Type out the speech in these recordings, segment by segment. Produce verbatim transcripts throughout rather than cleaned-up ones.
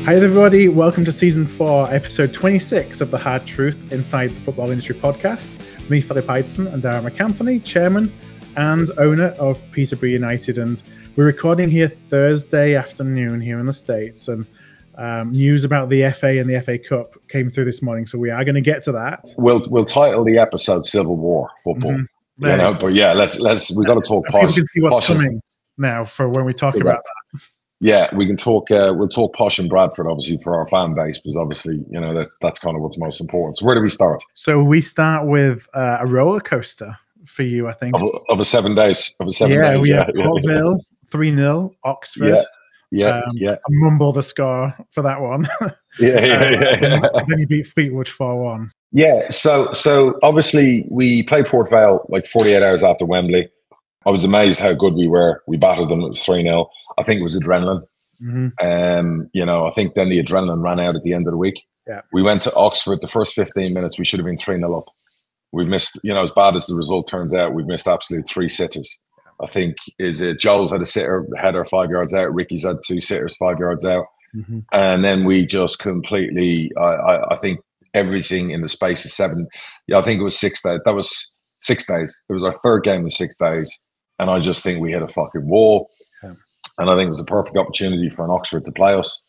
Hi everybody, welcome to season four, episode twenty-six of The Hard Truth Inside the Football Industry podcast. Me, Philip Heitzen, and Darren McAnthony, chairman and owner of Peterborough United, and we're recording here Thursday afternoon here in the States, and um, news about the F A and the F A Cup came through this morning, so we are going to get to that. We'll we'll title the episode "Civil War Football," mm-hmm. you know. But yeah, let's let's we got to talk. People posh, can see what's posh coming and, now for when we talk correct. about that. Yeah, we can talk. Uh, we'll talk Posh and Bradford, obviously, for our fan base, because obviously, you know, that that's kind of what's most important. So, where do we start? So, we start with uh, a roller coaster for you, I think. Of, of a seven days. Of a seven yeah, days. We yeah, have Port Vale three nil, Oxford. Yeah, yeah, um, yeah. I mumble the score for that one. yeah, yeah, uh, yeah. Then, then you beat Fleetwood four one. Yeah. So, so obviously, we played Port Vale like forty-eight hours after Wembley. I was amazed how good we were. We battled them. It was three nil. I think it was adrenaline. Mm-hmm. Um, you know, I think then the adrenaline ran out at the end of the week. Yeah. We went to Oxford. The first fifteen minutes, we should have been three nil up. We've missed, you know, as bad as the result turns out, we've missed absolute three sitters. I think is it Joel's had a sitter, header five yards out. Ricky's had two sitters five yards out. Mm-hmm. And then we just completely, I, I, I think everything in the space of seven, yeah, I think it was six days. That was six days. It was our third game in six days. And I just think we hit a fucking wall. Yeah. And I think it was a perfect opportunity for an Oxford to play us.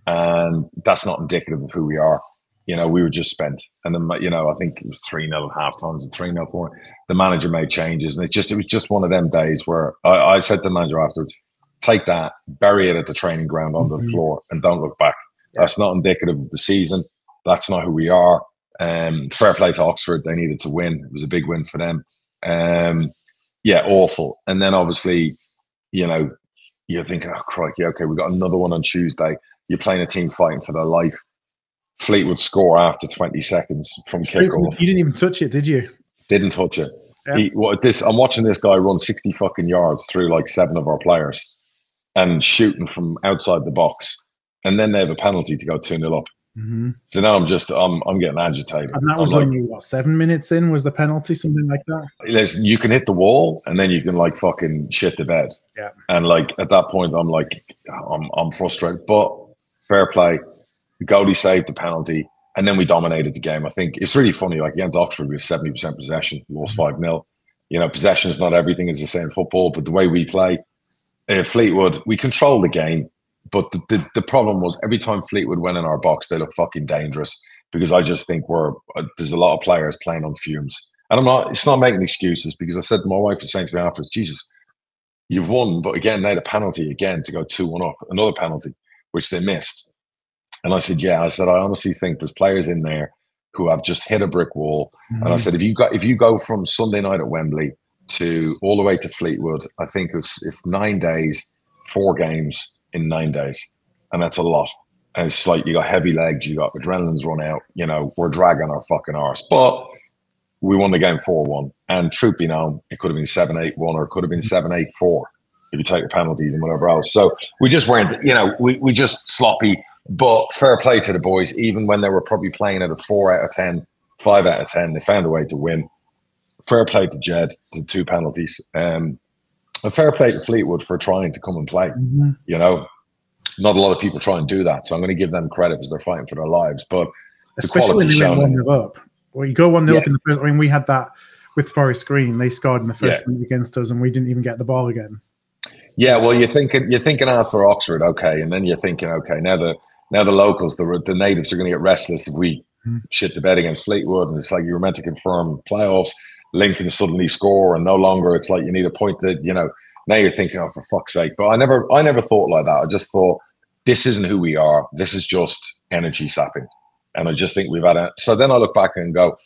And that's not indicative of who we are. You know, we were just spent. And then, you know, I think it was three nil at half times and three nil for it. The manager made changes. And it just, it was just one of them days where I, I said to the manager afterwards, take that, bury it at the training ground on mm-hmm. the floor and don't look back. Yeah. That's not indicative of the season. That's not who we are. Um, fair play to Oxford. They needed to win. It was a big win for them. Um, yeah, awful. And then obviously, you know, you're thinking, oh, crikey, okay, we've got another one on Tuesday. You're playing a team fighting for their life. Fleetwood score after twenty seconds from kickoff. You didn't even touch it, did you? Didn't touch it. Yeah. He, what, this, I'm watching this guy run sixty fucking yards through like seven of our players and shooting from outside the box. And then they have a penalty to go two nil up. Mm-hmm. So now I'm just, I'm I'm getting agitated. And that was I'm only, like, what, seven minutes in was the penalty, something like that? Listen, you can hit the wall and then you can like fucking shit the bed. Yeah. And like at that point, I'm like, I'm I'm frustrated. But fair play. The goalie saved the penalty and then we dominated the game. I think it's really funny. Like against Oxford, we had seventy percent possession, lost five nil. You know, possession is not everything, as they say in football, but the way we play, uh, Fleetwood, we control the game. But the, the, the problem was every time Fleetwood went in our box, they look fucking dangerous because I just think we're uh, there's a lot of players playing on fumes. And I'm not, it's not making excuses because I said to my wife was saying to me afterwards, Jesus, you've won, but again, they had a penalty again to go two one up, another penalty, which they missed. And I said, yeah, I said, I honestly think there's players in there who have just hit a brick wall. Mm-hmm. And I said, if you got if you go from Sunday night at Wembley to all the way to Fleetwood, I think it's it's nine days, four games in nine days. And that's a lot. And it's like you got heavy legs, you got adrenaline's run out, you know, we're dragging our fucking arse. But we won the game four one. And truth be known, it could have been seven eight one or it could have been seven eight four if you take the penalties and whatever else. So we just weren't, you know, we, we just sloppy. But fair play to the boys, even when they were probably playing at a four out of ten, five out of ten, they found a way to win. Fair play to Jed, the two penalties. Um, and fair play to Fleetwood for trying to come and play. Mm-hmm. You know, not a lot of people try and do that. So I'm going to give them credit because they're fighting for their lives. But especially when they went one nil up. Well, you go one nil yeah. up in the first. I mean, we had that with Forest Green. They scored in the first yeah. minute against us and we didn't even get the ball again. Yeah, well, you're thinking you're thinking as for Oxford, okay, and then you're thinking, okay, now the now the locals, the the natives are going to get restless if we mm. shit the bed against Fleetwood, and it's like you were meant to confirm playoffs. Lincoln suddenly score, and no longer it's like you need a point that you know. Now you're thinking, oh, for fuck's sake! But I never, I never thought like that. I just thought this isn't who we are. This is just energy sapping, and I just think we've had a. So then I look back and go,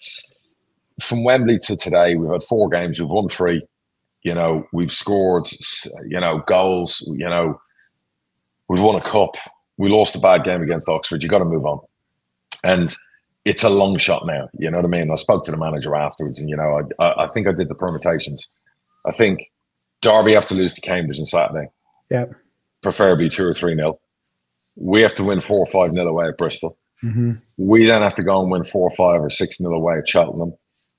from Wembley to today, we've had four games. We've won three. You know, we've scored, you know, goals, you know, we've won a cup. We lost a bad game against Oxford. You got to move on. And it's a long shot now. You know what I mean? I spoke to the manager afterwards and, you know, I, I think I did the permutations. I think Derby have to lose to Cambridge on Saturday. Yeah. Preferably two or three nil. We have to win four or five nil away at Bristol. Mm-hmm. We then have to go and win four or five or six nil away at Cheltenham.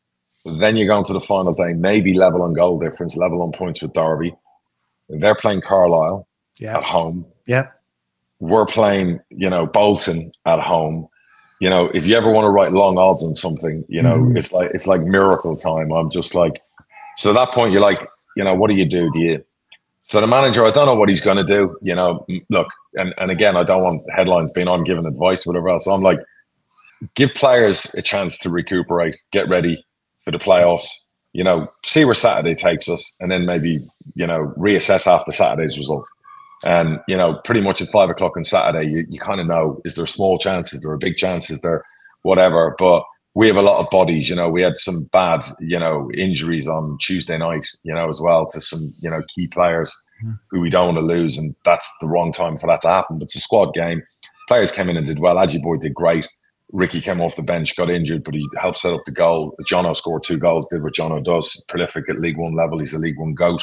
Then you go into the final day, maybe level on goal difference, level on points with Derby. They're playing Carlisle yeah. at home. Yeah. we're playing, you know, Bolton at home. You know, if you ever want to write long odds on something, you know, mm-hmm. it's like it's like miracle time. I'm just like, so at that point, you're like, you know, what do you do? Do you? So the manager, I don't know what he's going to do. You know, look, and, and again, I don't want headlines being I'm giving advice, whatever else. So I'm like, give players a chance to recuperate, get ready for the playoffs. You know, see where Saturday takes us, and then maybe, you know, reassess after Saturday's result. And, you know, pretty much at five o'clock on Saturday, you, you kind of know, is there a small chance? Is there a big chance? Is there whatever? But we have a lot of bodies, you know, we had some bad, you know, injuries on Tuesday night, you know, as well to some, you know, key players who we don't want to lose. And that's the wrong time for that to happen. But it's a squad game. Players came in and did well. Adji Boy did great. Ricky came off the bench, got injured, but he helped set up the goal. Jono scored two goals, did what Jono does. Prolific at League One level. He's a League One GOAT.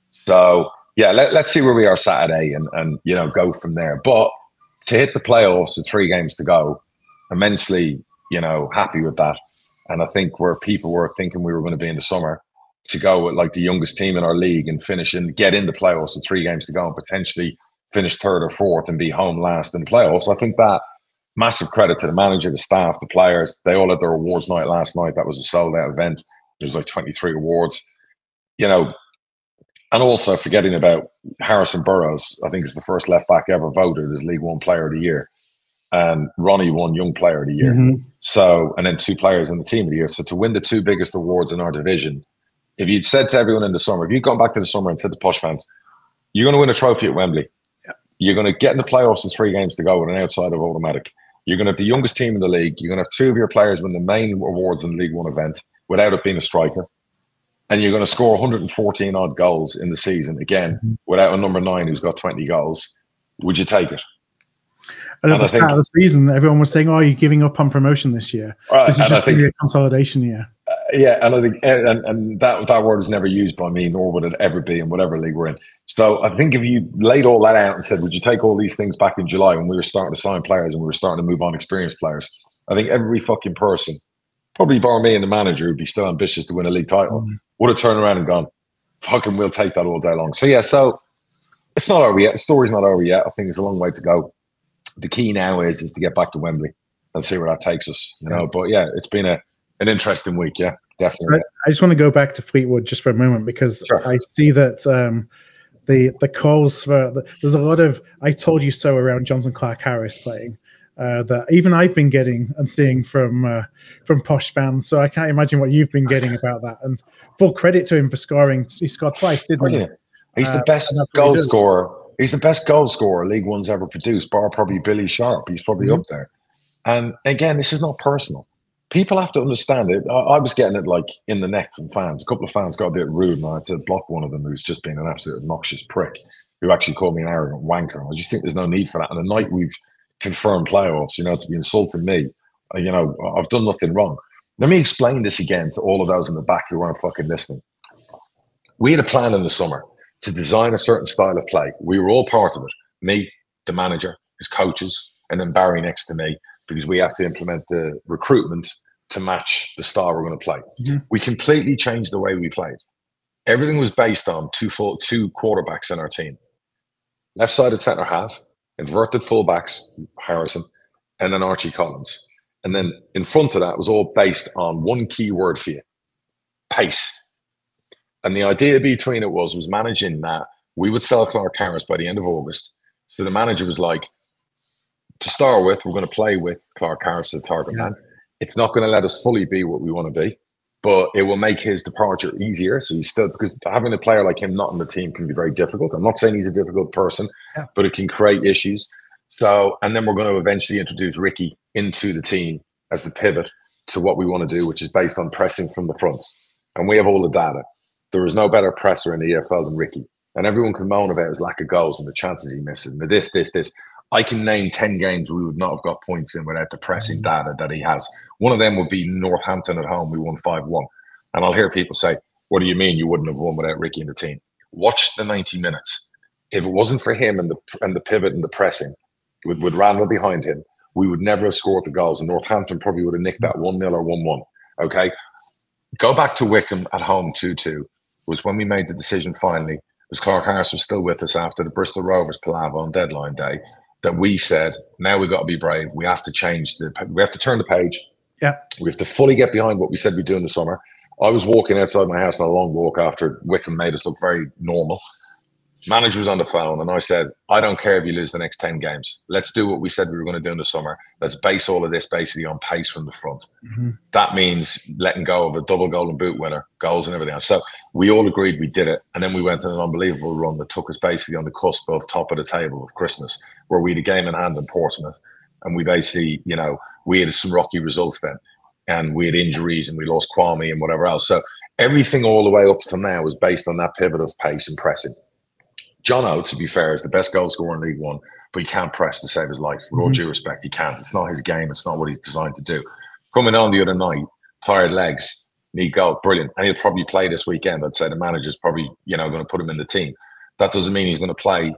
So, yeah, let, let's see where we are Saturday and, and, you know, go from there. But to hit the playoffs with three games to go, immensely, you know, happy with that. And I think where people were thinking we were going to be in the summer, to go with like the youngest team in our league and finish and get in the playoffs with three games to go and potentially finish third or fourth and be home last in the playoffs. I think that massive credit to the manager, the staff, the players. They all had their awards night last night. That was a sold out event. There's like twenty-three awards, you know, and also forgetting about Harrison Burrows. I think is the first left back ever voted as League One Player of the Year. And Ronnie won Young Player of the Year. Mm-hmm. So, and then two players in the Team of the Year. So to win the two biggest awards in our division, if you'd said to everyone in the summer, if you'd gone back to the summer and said to Posh fans, you're going to win a trophy at Wembley. Yeah. You're going to get in the playoffs with three games to go with an outside of automatic. You're going to have the youngest team in the league. You're going to have two of your players win the main awards in the League One event without it being a striker. And you're going to score one hundred fourteen odd goals in the season, again, mm-hmm. without a number nine who's got twenty goals. Would you take it? And at and the I start think, of the season, everyone was saying, "Oh, are you giving up on promotion this year? Right, this is and just I think, a consolidation year." Uh, yeah, and I think, and, and that that word is never used by me, nor would it ever be in whatever league we're in. So I think if you laid all that out and said, "Would you take all these things back in July when we were starting to sign players and we were starting to move on experienced players?" I think every fucking person, probably bar me and the manager, who'd be still ambitious to win a league title, mm-hmm. would have turned around and gone, "Fucking, we'll take that all day long." So yeah, so it's not over yet. The story's not over yet. I think there's a long way to go. The key now is is to get back to Wembley and see where that takes us, you know. But yeah, it's been a an interesting week. Yeah, definitely. I, I just want to go back to Fleetwood just for a moment because sure. I see that um, the the calls for the, there's a lot of "I told you so" around Jonson Clarke-Harris playing uh, that even I've been getting and seeing from uh, from Posh fans. So I can't imagine what you've been getting about that. And full credit to him for scoring. He scored twice, didn't oh, he? Yeah. He's uh, the best goal scorer. He's the best goal scorer League One's ever produced, bar probably Billy Sharp. He's probably mm-hmm. up there. And again, this is not personal. People have to understand it. I, I was getting it like in the neck from fans. A couple of fans got a bit rude, and I had to block one of them who's just been an absolute obnoxious prick, who actually called me an arrogant wanker. I just think there's no need for that. And the night we've confirmed playoffs, you know, to be insulting me, you know, I've done nothing wrong. Let me explain this again to all of those in the back who weren't fucking listening. We had a plan in the summer to design a certain style of play. We were all part of it. Me, the manager, his coaches, and then Barry next to me, because we have to implement the recruitment to match the style we're going to play. Mm-hmm. We completely changed the way we played. Everything was based on two full, two quarterbacks in our team. Left-sided centre half, inverted fullbacks, Harrison, and then Archie Collins. And then in front of that was all based on one key word for you: pace. And the idea between it was, was managing that we would sell Clarke-Harris by the end of August. So the manager was like, to start with, we're going to play with Clarke-Harris as the target yeah. man. It's not going to let us fully be what we want to be, but it will make his departure easier. So he's still, because having a player like him not in the team can be very difficult. I'm not saying he's a difficult person, yeah. but it can create issues. So, and then we're going to eventually introduce Ricky into the team as the pivot to what we want to do, which is based on pressing from the front. And we have all the data. There is no better presser in the E F L than Ricky. And everyone can moan about his lack of goals and the chances he misses and the this, this, this. I can name ten games we would not have got points in without the pressing data that he has. One of them would be Northampton at home. We won five one. And I'll hear people say, "What do you mean you wouldn't have won without Ricky in the team?" Watch the ninety minutes. If it wasn't for him and the and the pivot and the pressing with, with Randall behind him, we would never have scored the goals. And Northampton probably would have nicked that one nil or one one. Okay? Go back to Wickham at home two two. Was when we made the decision finally, because Clarke-Harris was still with us after the Bristol Rovers palaver on deadline day. that we said, now we've got to be brave. We have to change the, we have to turn the page. Yeah. We have to fully get behind what we said we'd do in the summer. I was walking outside my house on a long walk after Wickham made us look very normal. Manager was on the phone and I said, I don't care if you lose the next ten games. Let's do what we said we were going to do in the summer. Let's base all of this basically on pace from the front. Mm-hmm. That means letting go of a double golden boot winner, goals and everything else. So we all agreed we did it. And then we went on an unbelievable run that took us basically on the cusp of top of the table of Christmas, where we had a game in hand in Portsmouth. And we basically, you know, we had some rocky results then. And we had injuries and we lost Kwame and whatever else. So everything all the way up to now was based on that pivot of pace and pressing. John O, to be fair, is the best goal scorer in League One, but he can't press to save his life. With all due respect, he can't. It's not his game. It's not what he's designed to do. Coming on the other night, tired legs, need goal, brilliant. And he'll probably play this weekend. I'd say the manager's probably, you know, going to put him in the team. That doesn't mean he's going to play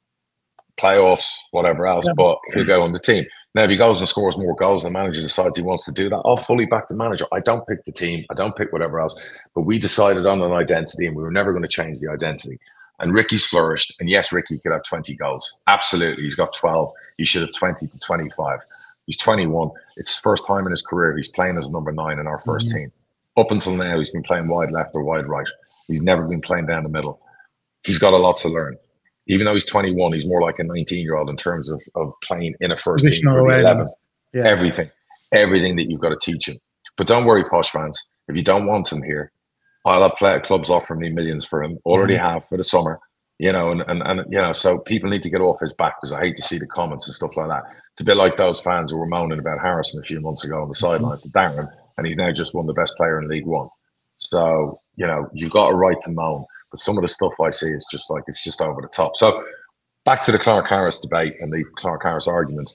playoffs, whatever else, yeah. but he'll go on the team. Now, if he goes and scores more goals and the manager decides he wants to do that, I'll fully back the manager. I don't pick the team. I don't pick whatever else. But we decided on an identity and we were never going to change the identity. And Ricky's flourished. And yes, Ricky could have twenty goals. Absolutely. He's got twelve. He should have twenty to twenty-five. He's twenty-one. It's his first time in his career. He's playing as number nine in our first mm-hmm. team. Up until now, he's been playing wide left or wide right. He's never been playing down the middle. He's got a lot to learn. Even though he's twenty-one, he's more like a nineteen-year-old in terms of, of playing in a first team for the eleven. Yeah. Everything. Everything that you've got to teach him. But don't worry, Posh fans. If you don't want him here, I'll have player clubs offering me millions for him. Already mm-hmm. have for the summer. You know, and, and, and, you know, so people need to get off his back because I hate to see the comments and stuff like that. It's a bit like those fans who were moaning about Harrison a few months ago on the sidelines of Darren, and he's now just won the best player in League One. So, you know, you've got a right to moan. But some of the stuff I see is just like, it's just over the top. So back to the Clark Harris debate and the Clark Harris argument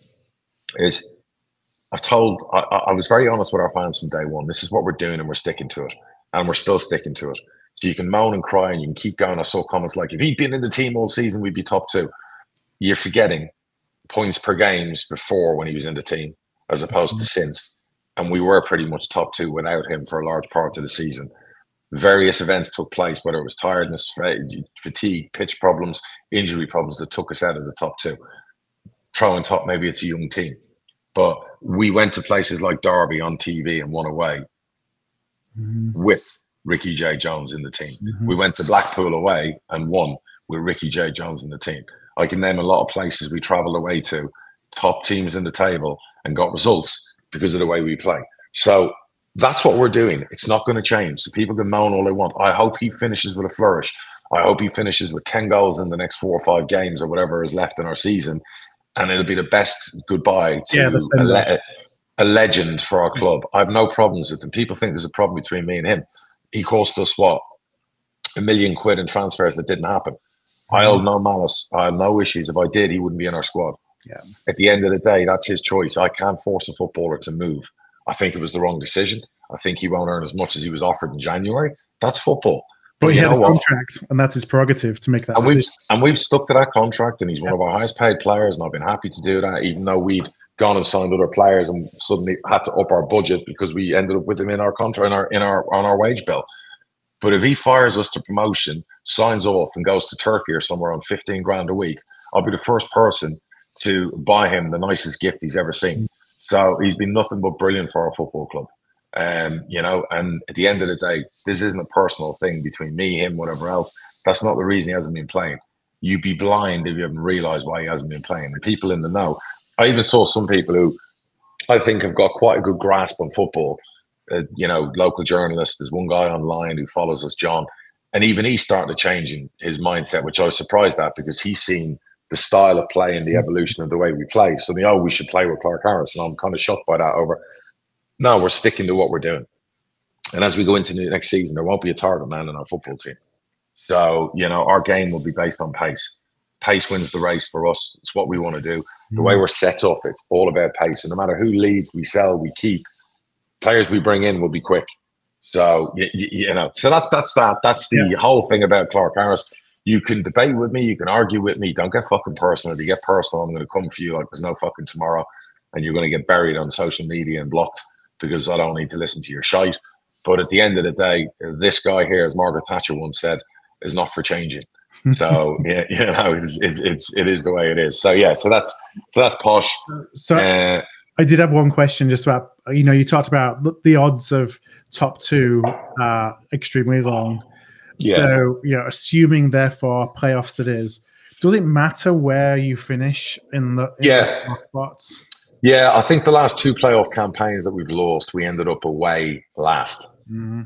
is I've told, I, I was very honest with our fans from day one. This is what we're doing and we're sticking to it. And we're still sticking to it. So you can moan and cry and you can keep going. I saw comments like, if he'd been in the team all season, we'd be top two. You're forgetting points per games before when he was in the team as opposed to since. And we were pretty much top two without him for a large part of the season. Various events took place, whether it was tiredness, fatigue, pitch problems, injury problems that took us out of the top two. Throwing top, maybe it's a young team. But we went to places like Derby on T V and won away mm-hmm. with Ricky J. Jones in the team. Mm-hmm. We went to Blackpool away and won with Ricky J. Jones in the team. I can name a lot of places we travelled away to, top teams in the table, and got results because of the way we play. So that's what we're doing. It's not going to change. So people can moan all they want. I hope he finishes with a flourish. I hope he finishes with ten goals in the next four or five games or whatever is left in our season. And it'll be the best goodbye to yeah, a, le- a legend for our club. I have no problems with him. People think there's a problem between me and him. He cost us, what, a million quid in transfers that didn't happen. I hold no malice. I have no issues. If I did, he wouldn't be in our squad. Yeah. At the end of the day, that's his choice. I can't force a footballer to move. I think it was the wrong decision. I think he won't earn as much as he was offered in January. That's football. But, but he had a contract, and that's his prerogative to make that and decision. We've, and we've stuck to that contract, and he's one yeah. of our highest paid players, and I've been happy to do that, even though we'd gone and signed other players and suddenly had to up our budget because we ended up with him in our contract, in our, in our on our wage bill. But if he fires us to promotion, signs off, and goes to Turkey or somewhere on fifteen grand a week, I'll be the first person to buy him the nicest gift he's ever seen. So he's been nothing but brilliant for our football club. Um, you know, and at the end of the day, this isn't a personal thing between me, him, whatever else. That's not the reason he hasn't been playing. You'd be blind if you haven't realised why he hasn't been playing. The people in the know. I even saw some people who I think have got quite a good grasp on football. Uh, you know, local journalists. There's one guy online who follows us, John, and even he's starting to change in his mindset, which I was surprised at because he's seen the style of play and the evolution of the way we play. So they, oh, we should play with Clark Harris, and I'm kind of shocked by that. Over, no, we're sticking to what we're doing, and as we go into the next season, there won't be a target man in our football team. So you know, our game will be based on pace. Pace wins the race for us. It's what we want to do. The way we're set up, it's all about pace, and no matter who leaves, we sell, we keep. Players we bring in will be quick. So, you, you know, so that that's that. That's the yeah. whole thing about Clark Harris. You can debate with me. You can argue with me. Don't get fucking personal. If you get personal, I'm going to come for you like there's no fucking tomorrow. And you're going to get buried on social media and blocked because I don't need to listen to your shite. But at the end of the day, this guy here, as Margaret Thatcher once said, is not for changing. So yeah, you know, it's, it's it's it is the way it is. So yeah, so that's so that's posh. So uh, I did have one question just about, you know, you talked about the odds of top two are extremely long. Yeah. So, you know, assuming therefore playoffs it is, does it matter where you finish in the in yeah the spots? Yeah, I think the last two playoff campaigns that we've lost, we ended up away last. Mm-hmm.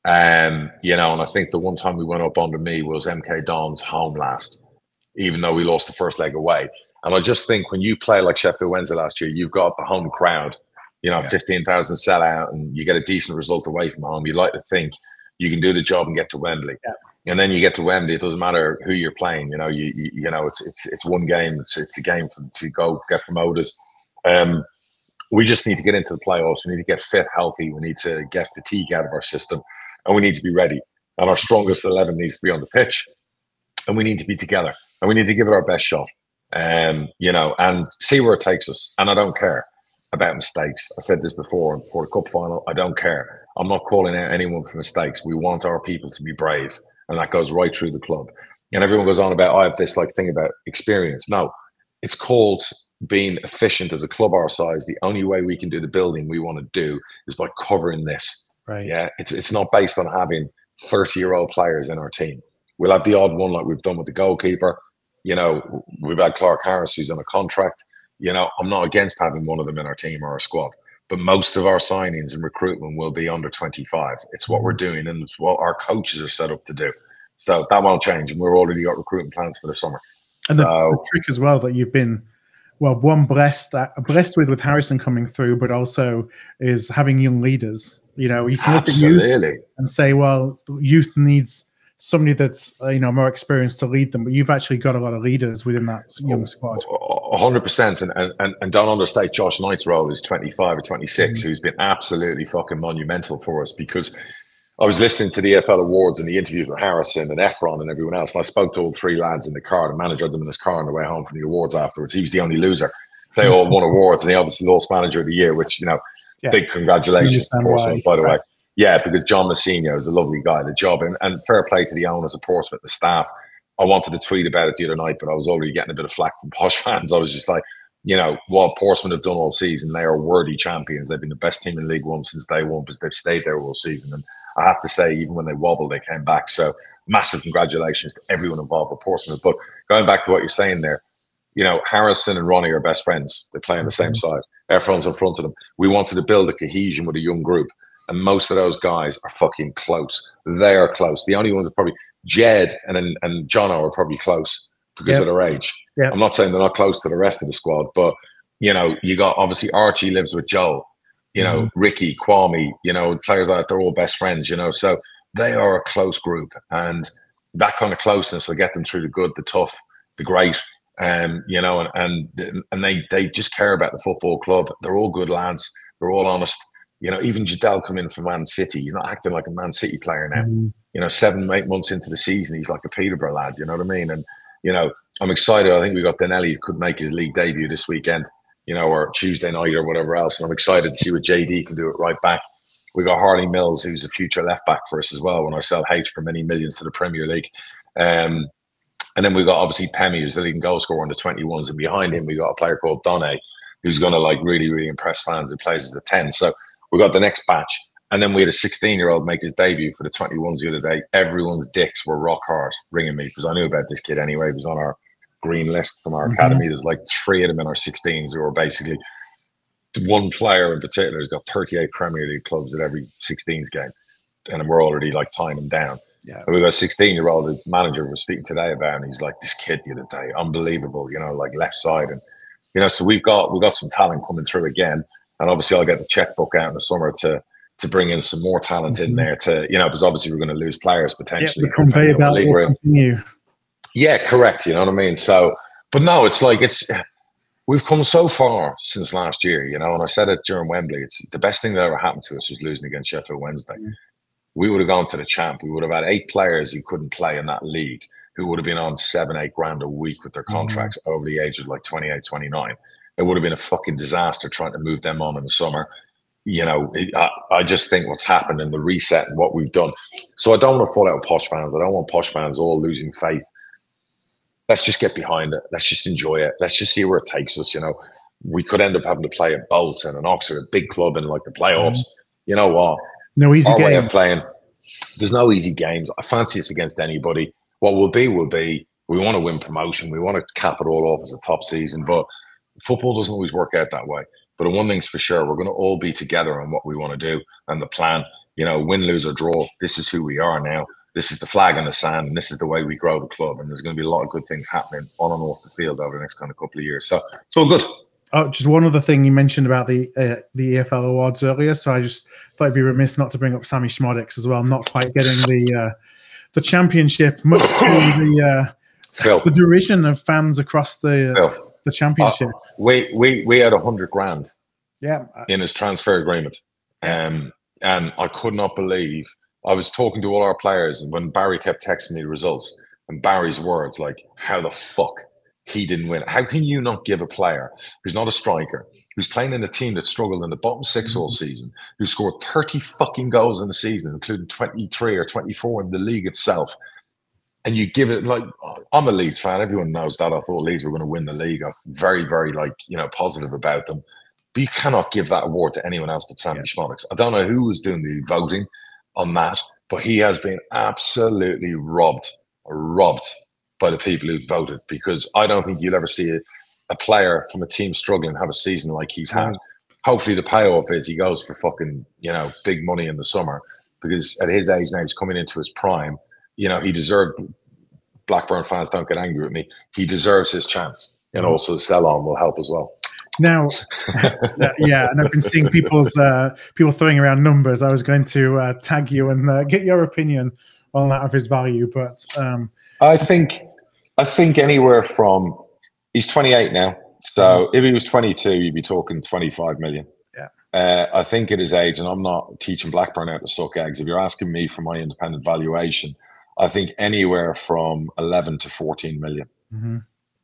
Um, you know, and I think the one time we went up under me was M K Dons home last, even though we lost the first leg away. And I just think when you play like Sheffield Wednesday last year, you've got the home crowd, you know, yeah. fifteen thousand sellout, and you get a decent result away from home. You'd like to think you can do the job and get to Wembley. Yeah. And then you get to Wembley, it doesn't matter who you're playing. You know, you you, you know, it's it's it's one game. It's it's a game for, to go get promoted. Um, we just need to get into the playoffs. We need to get fit, healthy. We need to get fatigue out of our system, and we need to be ready. And our strongest eleven needs to be on the pitch, and we need to be together, and we need to give it our best shot. Um, you know, and see where it takes us. And I don't care about mistakes. I said this before for the cup final. I don't care. I'm not calling out anyone for mistakes. We want our people to be brave, and that goes right through the club. And everyone goes on about, I have this like thing about experience. No, it's called being efficient as a club our size. The only way we can do the building we want to do is by covering this. Right. Yeah. It's it's not based on having thirty year old players in our team. We'll have the odd one like we've done with the goalkeeper. You know, we've had Clark Harris who's on a contract. You know, I'm not against having one of them in our team or our squad, but most of our signings and recruitment will be under twenty-five. It's what we're doing, and it's what our coaches are set up to do. So that won't change, and we've already got recruitment plans for the summer. And the, so, the trick as well that you've been, well, one blessed uh, blessed with with Harrison coming through, but also is having young leaders. You know, you can look at youth and say, well, youth needs somebody that's uh, you know more experienced to lead them, but you've actually got a lot of leaders within that young squad. A hundred percent, and and and don't understate Josh Knight's role, who's twenty-five or twenty-six, mm-hmm. who's been absolutely fucking monumental for us. Because I was listening to the E F L Awards and the interviews with Harrison and Efron and everyone else, and I spoke to all three lads in the car. The manager had them in his car on the way home from the awards afterwards. He was the only loser. They all won awards, and he obviously lost Manager of the Year, which, you know, yeah. big congratulations to Portsmouth, by the way. Yeah, because John Messina is a lovely guy, the job. And, and fair play to the owners of Portsmouth, the staff. I wanted to tweet about it the other night, but I was already getting a bit of flack from Posh fans. I was just like, you know, what Portsmouth have done all season, they are worthy champions. They've been the best team in League One since day one because they've stayed there all season. And I have to say, even when they wobbled, they came back. So massive congratulations to everyone involved with Portsmouth. But going back to what you're saying there, you know, Harrison and Ronnie are best friends. They play on the same side. Efron's in front of them. We wanted to build a cohesion with a young group. And most of those guys are fucking close. They are close. The only ones are probably Jed and and Jono are probably close because yep. of their age. Yep. I'm not saying they're not close to the rest of the squad, but, you know, you got obviously Archie lives with Joel, you know, mm-hmm. Ricky, Kwame, you know, players like that, they're all best friends, you know. So they are a close group. And that kind of closeness will get them through the good, the tough, the great. Um, you know, and and and they they just care about the football club. They're all good lads. They're all honest. You know, even Jadel come in from Man City. He's not acting like a Man City player now. Mm. You know, seven, eight months into the season, he's like a Peterborough lad. You know what I mean? And, you know, I'm excited. I think we got Denelli who could make his league debut this weekend, you know, or Tuesday night or whatever else. And I'm excited to see what J D can do it right back. We got Harley Mills, who's a future left back for us as well, when I sell H for many millions to the Premier League. Um, and then we got obviously Pemi, who's the leading goal scorer on the twenty-ones. And behind him, we got a player called Donne, who's going to like really, really impress fans who plays as a ten. So we got the next batch. And then we had a sixteen-year-old make his debut for the twenty-ones the other day. Everyone's dicks were rock hard ringing me because I knew about this kid anyway. He was on our green list from our mm-hmm. academy. There's like three of them in our sixteens who are basically one player in particular has got thirty-eight Premier League clubs at every sixteens game. And we're already like tying them down. Yeah. And we got a sixteen-year-old the manager was speaking today about, and he's like, this kid the other day, unbelievable, you know, like left side. And, you know, so we've got we've got some talent coming through again. And obviously I'll get the checkbook out in the summer to to bring in some more talent mm-hmm. in there to, you know, because obviously we're going to lose players potentially. Yeah, the conveyor belt will continue. Yeah, correct. You know what I mean? So, but no, it's like, it's, we've come so far since last year, you know, and I said it during Wembley, it's the best thing that ever happened to us was losing against Sheffield Wednesday. Mm-hmm. We would have gone to the champ. We would have had eight players who couldn't play in that league who would have been on seven, eight grand a week with their contracts mm-hmm. over the age of like twenty-eight, twenty-nine. It would have been a fucking disaster trying to move them on in the summer. You know, it, I, I just think what's happened in the reset and what we've done. So I don't want to fall out with Posh fans. I don't want Posh fans all losing faith let's just get behind it. Let's just enjoy it. Let's just see where it takes us. You know, we could end up having to play at Bolton and Oxford, a big club in like the playoffs. Mm-hmm. You know what? No easy Our game. way of playing. There's no easy games. I fancy us against anybody. What will be will be. We want to win promotion. We want to cap it all off as a top season. But football doesn't always work out that way. But one thing's for sure, we're going to all be together on what we want to do and the plan. You know, win, lose, or draw. This is who we are now. This is the flag in the sand, and this is the way we grow the club. And there's going to be a lot of good things happening on and off the field over the next kind of couple of years. So it's all good. Oh, just one other thing you mentioned about the uh, the E F L awards earlier. So I just thought it'd be remiss not to bring up Sammy Schmodix as well. Not quite getting the uh, the championship, much to the uh, the derision of fans across the uh, the championship. Uh, we we we had a hundred grand. Yeah. In his transfer agreement. Um, and I could not believe, I was talking to all our players, and when Barry kept texting me the results, and Barry's words, like, how the fuck he didn't win. How can you not give a player who's not a striker, who's playing in a team that struggled in the bottom six mm-hmm. all season, who scored thirty fucking goals in the season, including twenty-three or twenty-four in the league itself, and you give it, like, I'm a Leeds fan. Everyone knows that. I thought Leeds were going to win the league. I was very, very, like, you know, positive about them. But you cannot give that award to anyone else but Sammy yeah. Schmodix. I don't know who was doing the voting on that, but he has been absolutely robbed, robbed by the people who voted, because I don't think you'll ever see a, a player from a team struggling have a season like he's had. Mm. Hopefully the payoff is he goes for fucking, you know, big money in the summer, because at his age now, he's coming into his prime. You know, he deserved, Blackburn fans don't get angry with me, he deserves his chance. And mm. also the sell-on will help as well. Now, yeah, and I've been seeing people's uh, people throwing around numbers. I was going to uh, tag you and uh, get your opinion on that of his value, but um, I think I think anywhere from, he's twenty-eight now, so if he was twenty-two, you'd be talking twenty-five million. Yeah, uh, I think at his age, and I'm not teaching Blackburn how to suck eggs. If you're asking me for my independent valuation, I think anywhere from eleven to fourteen million. Mm-hmm.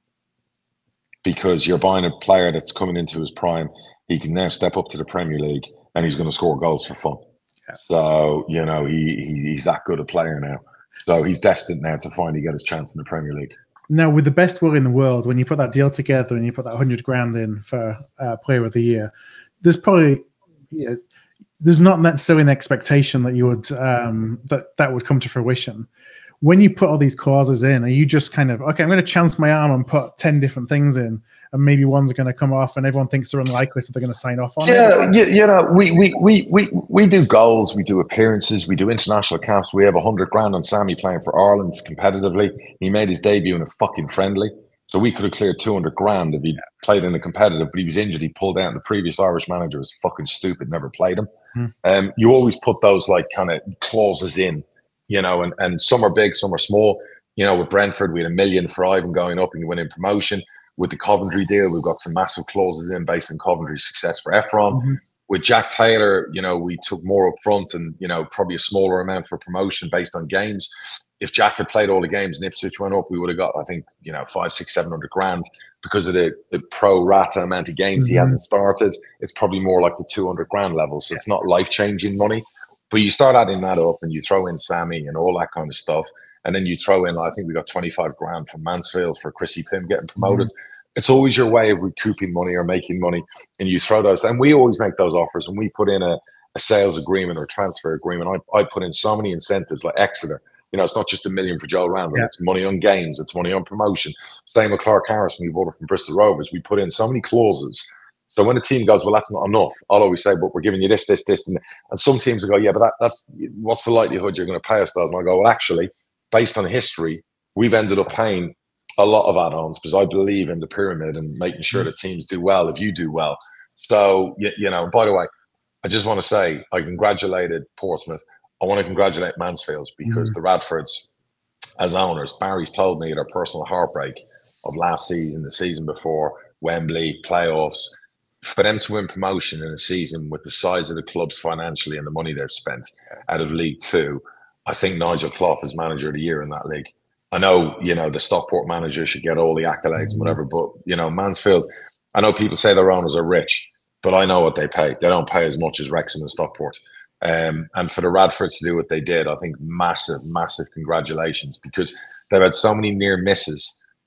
Because you're buying a player that's coming into his prime. He can now step up to the Premier League and he's going to score goals for fun. Yeah. So, you know, he, he he's that good a player now. So he's destined now to finally get his chance in the Premier League. Now, with the best will in the world, when you put that deal together and you put that hundred grand in for uh, Player of the Year, there's probably yeah, there's not necessarily an expectation that you would um, that that would come to fruition. When you put all these clauses in, are you just kind of, okay, I'm going to chance my arm and put ten different things in, and maybe one's going to come off and everyone thinks they're unlikely, so they're going to sign off on yeah, it? Yeah, you know, we, we, we, we, we do goals, we do appearances, we do international caps. We have a hundred grand on Sammy playing for Ireland competitively. He made his debut in a fucking friendly. So we could have cleared two hundred grand if he played in the competitive, but he was injured. He pulled out, and the previous Irish manager was fucking stupid, never played him. Hmm. Um, you always put those like kind of clauses in, you know, and, and some are big, some are small. You know, with Brentford, we had a million for Ivan going up and winning promotion. With the Coventry deal, we've got some massive clauses in based on Coventry's success for Efron. Mm-hmm. With Jack Taylor, you know, we took more up front and, you know, probably a smaller amount for promotion based on games. If Jack had played all the games and Ipswich went up, we would have got, I think, you know, five, six, seven hundred grand because of the, the pro rata amount of games mm-hmm. he hasn't started. It's probably more like the two hundred grand level. So it's not life changing money. But you start adding that up and you throw in Sammy and all that kind of stuff. And then you throw in, I think we got twenty-five grand from Mansfield for Chrissy Pym getting promoted. Mm-hmm. It's always your way of recouping money or making money. And you throw those, and we always make those offers. And we put in a, a sales agreement or transfer agreement. I, I put in so many incentives like Exeter. You know, it's not just a million for Joe Randall. Yeah. It's money on games. It's money on promotion. Same with Clark Harris when we bought it from Bristol Rovers. We put in so many clauses. So when a team goes, well, that's not enough, I'll always say, but we're giving you this, this, this. And, and some teams will go, yeah, but that, that's what's the likelihood you're going to pay us those? And I go, well, actually, based on history, we've ended up paying a lot of add-ons because I believe in the pyramid and making sure that teams do well if you do well. So, you, you know, by the way, I just want to say I congratulated Portsmouth. I want to congratulate Mansfield because mm-hmm. the Radfords, as owners, Barry's told me their personal heartbreak of last season, the season before, Wembley, playoffs, for them to win promotion in a season with the size of the clubs financially and the money they've spent out of League Two, I think Nigel Clough is manager of the year in that league. I know, you know, the Stockport manager should get all the accolades mm-hmm. and whatever, but, you know, Mansfield, I know people say their owners are rich, but I know what they pay. They don't pay as much as Wrexham and Stockport. Um, and for the Radfords to do what they did, I think massive, massive congratulations because they've had so many near misses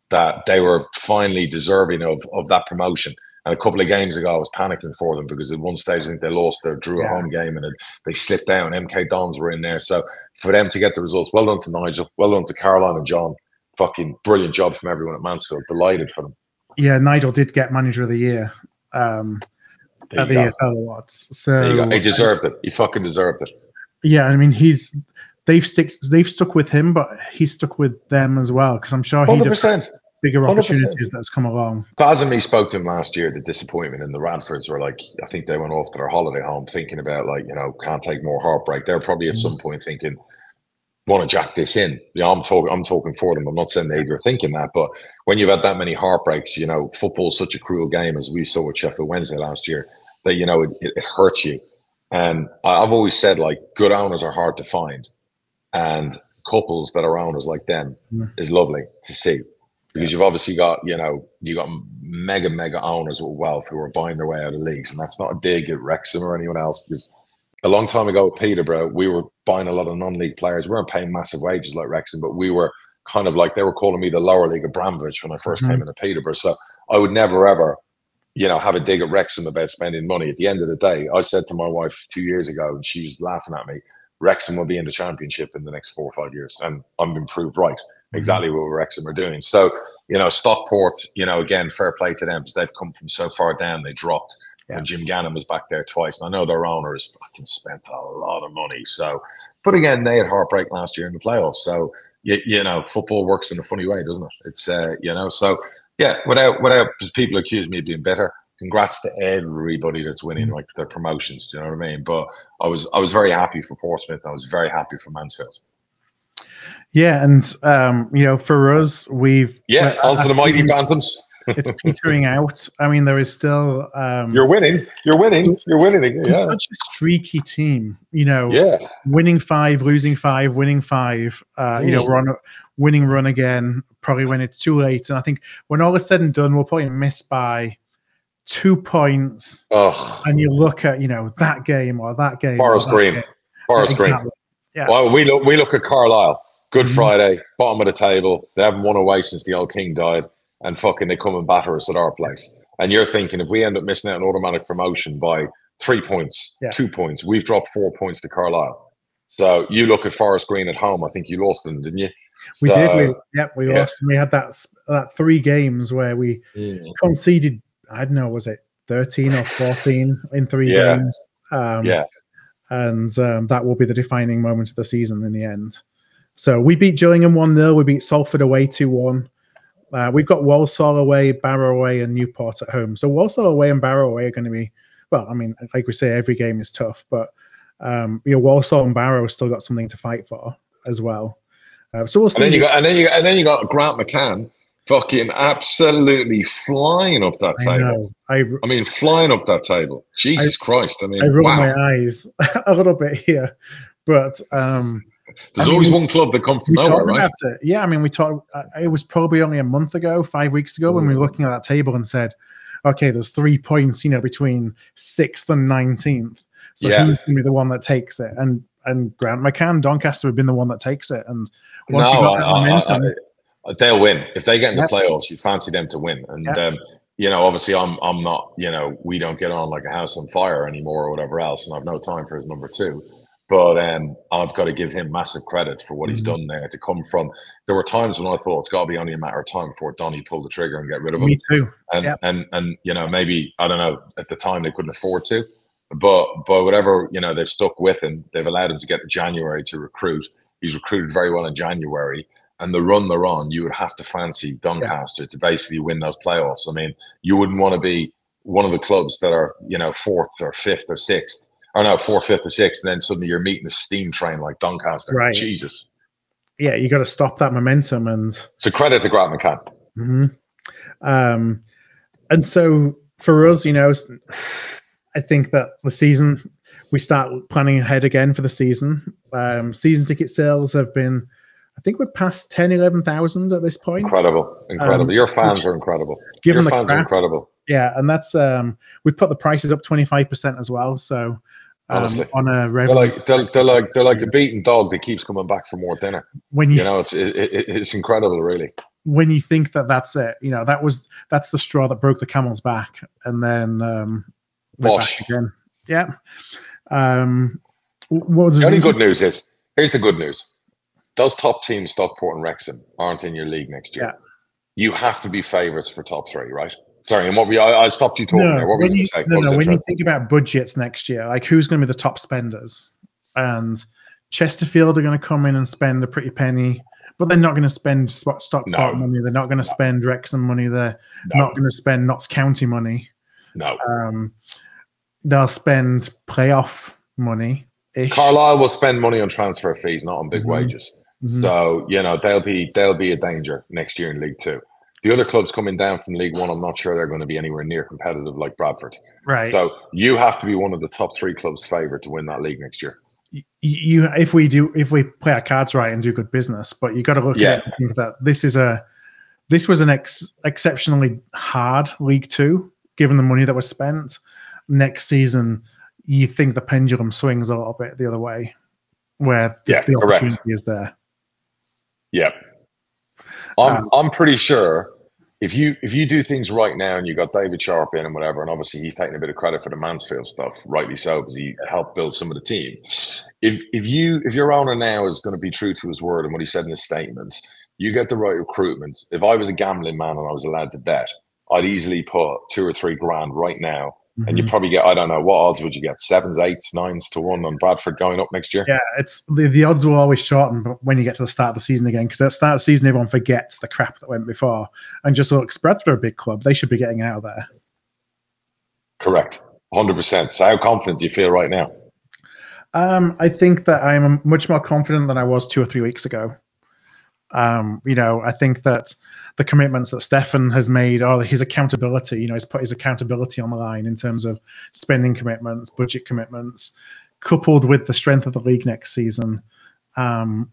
that they were finally deserving of of that promotion. And a couple of games ago, I was panicking for them because at one stage, I think they lost their drew a Yeah. home game and it, they slipped down. M K Dons were in there. So for them to get the results, well done to Nigel, well done to Caroline and John. Fucking brilliant job from everyone at Mansfield. Delighted for them. Yeah, Nigel did get Manager of the Year um, at the go. E F L Awards. So There you go. He deserved it. He fucking deserved it. Yeah, I mean, he's they've stick they've stuck with him, but he's stuck with them as well because I'm sure one he'd hundred have percent. bigger one hundred percent. opportunities that's come along. Baz and me spoke to him last year. The disappointment in the Radfords were like, I think they went off to their holiday home thinking about like, you know, can't take more heartbreak. They're probably at some point thinking, want to jack this in. You know, I'm talking, I'm talking for them. I'm not saying they were thinking that, but when you've had that many heartbreaks, you know, football's such a cruel game, as we saw with Sheffield Wednesday last year, that you know it, it hurts you. And I've always said like, good owners are hard to find, and couples that are owners like them Mm. is lovely to see. Because you've obviously got, you know, you got mega, mega owners with wealth who are buying their way out of leagues. And that's not a dig at Wrexham or anyone else. Because a long time ago at Peterborough, we were buying a lot of non-league players. We weren't paying massive wages like Wrexham, but we were kind of like, they were calling me the lower league of Bramvich when I first Mhm. came into Peterborough. So I would never, ever, you know, have a dig at Wrexham about spending money. At the end of the day, I said to my wife two years ago, and she was laughing at me, Wrexham will be in the Championship in the next four or five years. And I'm been proved right. Exactly what Wrexham are doing. So, you know, Stockport, you know, again, fair play to them because they've come from so far down, they dropped. Yeah. And Jim Gannon was back there twice. And I know their owner has fucking spent a lot of money. So, but again, they had heartbreak last year in the playoffs. So, you, you know, football works in a funny way, doesn't it? It's, uh, you know, so yeah, without, without, because people accuse me of being bitter. Congrats to everybody that's winning like their promotions. Do you know what I mean? But I was, I was very happy for Portsmouth. I was very happy for Mansfield. Yeah, and um, you know, for us, we've yeah, uh, onto the mighty Banthams. It's petering out. I mean, there is still um, you're winning, you're winning, you're winning again. It's yeah. such a streaky team, you know. Yeah, winning five, losing five, winning five. Uh, mm. You know, we're on a winning run again. Probably when it's too late, and I think when all is said and done, we'll probably miss by two points. Oh. And you look at you know that game or that game. Forest that Green, game. Forest yeah, exactly. Green. Yeah. Well, we look we look at Carlisle. Good Mhm. Friday, bottom of the table. They haven't won away since the old king died, and fucking they come and batter us at our place. And you're thinking if we end up missing out on automatic promotion by three points, Yeah. two points, we've dropped four points to Carlisle. So you look at Forest Green at home. I think you lost them, didn't you? We so, did. We, yep, we yeah. lost. And we had that that three games where we Mm. conceded. I don't know, was it thirteen or fourteen in three Yeah. games? Um, Yeah. And um, that will be the defining moment of the season in the end. So we beat Gillingham one nil. We beat Salford away two one. Uh, we've got Walsall away, Barrow away, and Newport at home. So Walsall away and Barrow away are going to be, well, I mean, like we say, every game is tough, but um, you know, Walsall and Barrow have still got something to fight for as well. Uh, so we'll see. And then you got, and then you, and then you got Grant McCann, fucking absolutely flying up that I table. know. I, I mean, flying up that table. Jesus I, Christ! I mean, I roll wow. my eyes a little bit here, but um, There's I mean, always we, one club that comes from we nowhere, talked right? about it. Yeah, I mean, we talked. Uh, it was probably only a month ago, five weeks ago, when we were looking at that table and said, "Okay, there's three points, you know, between sixth and nineteenth. So Yeah. who's going to be the one that takes it?" And and Grant McCann, Doncaster have been the one that takes it. And once No, you got that I- I- momentum, I- they'll win if they get in the Yep. playoffs. You fancy them to win, and Yep. um, you know, obviously, I'm I'm not. You know, we don't get on like a house on fire anymore or whatever else, and I've no time for his number two. But um, I've got to give him massive credit for what he's Mhm. done there to come from. There were times when I thought it's got to be only a matter of time before Donny pulled the trigger and get rid of him. me too. And, Yep. and and you know, maybe I don't know, at the time they couldn't afford to, but but whatever, you know, they've stuck with him. They've allowed him to get to January to recruit. He's recruited very well in January, and the run they're on, you would have to fancy Doncaster to basically win those playoffs. I mean, you wouldn't want to be one of the clubs that are, you know, fourth or fifth or sixth, or no, fourth, fifth or sixth, and then suddenly you're meeting a steam train like Doncaster. Right. Jesus. Yeah, you got to stop that momentum. And So credit to Grant McCann. mhm. um, and so for us, you know, I think that the season, we start planning ahead again for the season. Um, season ticket sales have been, I think we're past ten, eleven thousand at this point. Incredible. Incredible. Um, Your fans which- are incredible. Given Your the fans are crap, incredible. yeah, and that's um, we put the prices up twenty-five percent as well. So um, Honestly. on a They're revenue, like they're, they're like they're like a beaten dog that keeps coming back for more dinner. when you, You know, it's it, it, it's incredible, really. when you think that that's it, you know, that was that's the straw that broke the camel's back, and then um, we're back again. Yeah. Um, what was the only good news is here's the good news: those top teams, Stockport and Wrexham, aren't in your league next year. Yeah. You have to be favourites for top three, right? Sorry, and what we I, I stopped you talking no, there. What were you going to say? No, no. When you think about budgets next year, like who's going to be the top spenders? And Chesterfield are going to come in and spend a pretty penny. But they're not going to spend Stockport no. money. They're not going to no. spend Wrexham money. They're no. not going to spend Notts County money. No. Um, they'll spend playoff money. Carlisle will spend money on transfer fees, not on big mm-hmm. wages. Mm-hmm. So you know they'll be they'll be a danger next year in League Two. The other clubs coming down from League One, I'm not sure they're going to be anywhere near competitive like Bradford. Right. So you have to be one of the top three clubs favoured to win that league next year. You, if we do, if we play our cards right and do good business, but you got to look yeah. at it and think that this is a, this was an ex, exceptionally hard League Two, given the money that was spent. Next season, you think the pendulum swings a little bit the other way, where yeah, the, the opportunity correct. is there. Yeah, I'm, um, I'm pretty sure if you if you do things right now and you got David Sharp in and whatever, and obviously he's taking a bit of credit for the Mansfield stuff, rightly so, because he helped build some of the team. If if you if your owner now is going to be true to his word and what he said in his statement, you get the right recruitment. If I was a gambling man and I was allowed to bet, I'd easily put two or three grand right now. Mm-hmm. And you probably get, I don't know, what odds would you get? Sevens, eights, nines to one on Bradford going up next year? Yeah, it's the, the odds will always shorten when you get to the start of the season again, because at the start of the season, everyone forgets the crap that went before and just looks, Bradford are a big club. They should be getting out of there. Correct. one hundred percent. So how confident do you feel right now? Um, I think that I'm much more confident than I was two or three weeks ago. Um, you know, I think that the commitments that Stefan has made, or his accountability, you know, he's put his accountability on the line in terms of spending commitments, budget commitments, coupled with the strength of the league next season. Um,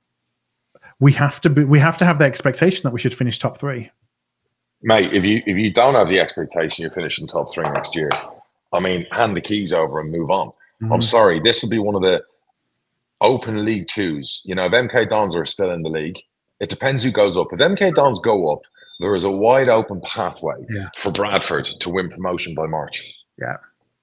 we have to be, we have to have the expectation that we should finish top three. Mate, if you if you don't have the expectation you're finishing top three next year, I mean, hand the keys over and move on. Mm-hmm. I'm sorry, this will be one of the open League Twos. You know, if M K Dons are still in the league, it depends who goes up. If M K Dons go up, there is a wide open pathway yeah. for Bradford to win promotion by March. Yeah.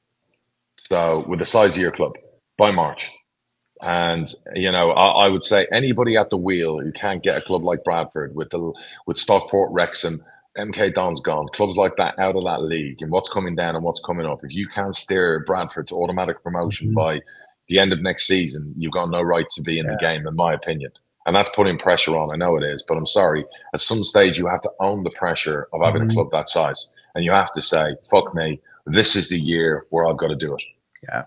So with the size of your club, by March. And, you know, I, I would say anybody at the wheel who can't get a club like Bradford with the with Stockport, Wrexham, M K Dons gone, clubs like that out of that league and what's coming down and what's coming up. If you can't steer Bradford to automatic promotion mm-hmm. by the end of next season, you've got no right to be in yeah. the game, in my opinion. And that's putting pressure on. I know it is, but I'm sorry. At some stage, you have to own the pressure of having mm-hmm. a club that size. And you have to say, fuck me, this is the year where I've got to do it. Yeah.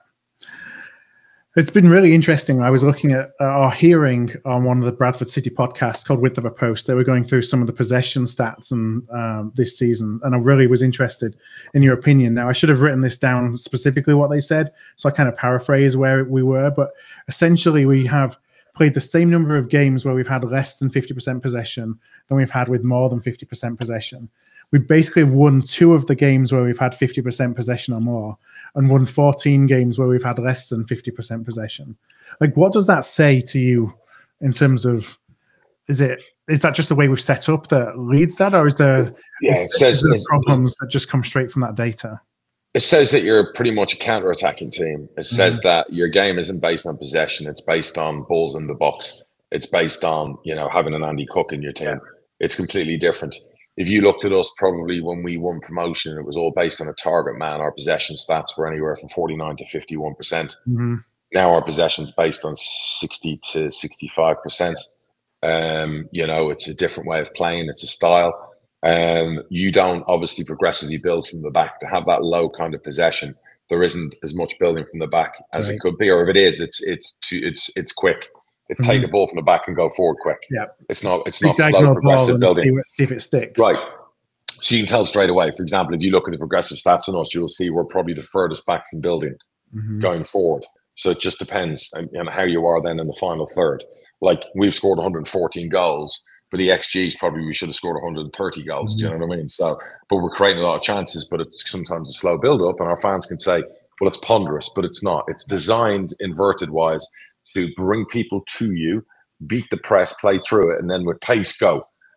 It's been really interesting. I was looking at uh, our hearing on one of the Bradford City podcasts called Width of a Post. They were going through some of the possession stats and um, this season, and I really was interested in your opinion. Now, I should have written this down specifically what they said, so I kind of paraphrase where we were, but essentially we have played the same number of games where we've had less than fifty percent possession than we've had with more than fifty percent possession. We've basically won two of the games where we've had fifty percent possession or more, and won fourteen games where we've had less than fifty percent possession. Like, what does that say to you in terms of, is it, is that just the way we've set up that leads that, or is there, yeah, is, it says, is there problems that just come straight from that data? It says that you're pretty much a counter-attacking team. It says mm-hmm. that your game isn't based on possession. It's based on balls in the box. It's based on, you know, having an Andy Cook in your team. Yeah. It's completely different. If you looked at us probably when we won promotion, it was all based on a target man. Our possession stats were anywhere from forty-nine to fifty-one percent. Mm-hmm. Now our possession's based on sixty to sixty-five percent. Um, you know, it's a different way of playing. It's a style. Um, you don't obviously progressively build from the back. To have that low kind of possession, there isn't as much building from the back as right. it could be, or if it is, it's it's too, it's it's quick. It's mm-hmm. take the ball from the back and go forward quick. Yeah, it's not it's not slow progressive building. See, what, see if it sticks. Right. So you can tell straight away. For example, if you look at the progressive stats on us, you'll see we're probably the furthest back from building mm-hmm. going forward. So it just depends on, on how you are then in the final third. Like, we've scored one hundred fourteen goals. But the X Gs probably we should have scored one hundred thirty goals. Mm-hmm. Do you know what I mean? So, but we're creating a lot of chances, but it's sometimes a slow build up, and our fans can say, well, it's ponderous, but it's not. It's designed inverted wise to bring people to you, beat the press, play through it, and then with pace go.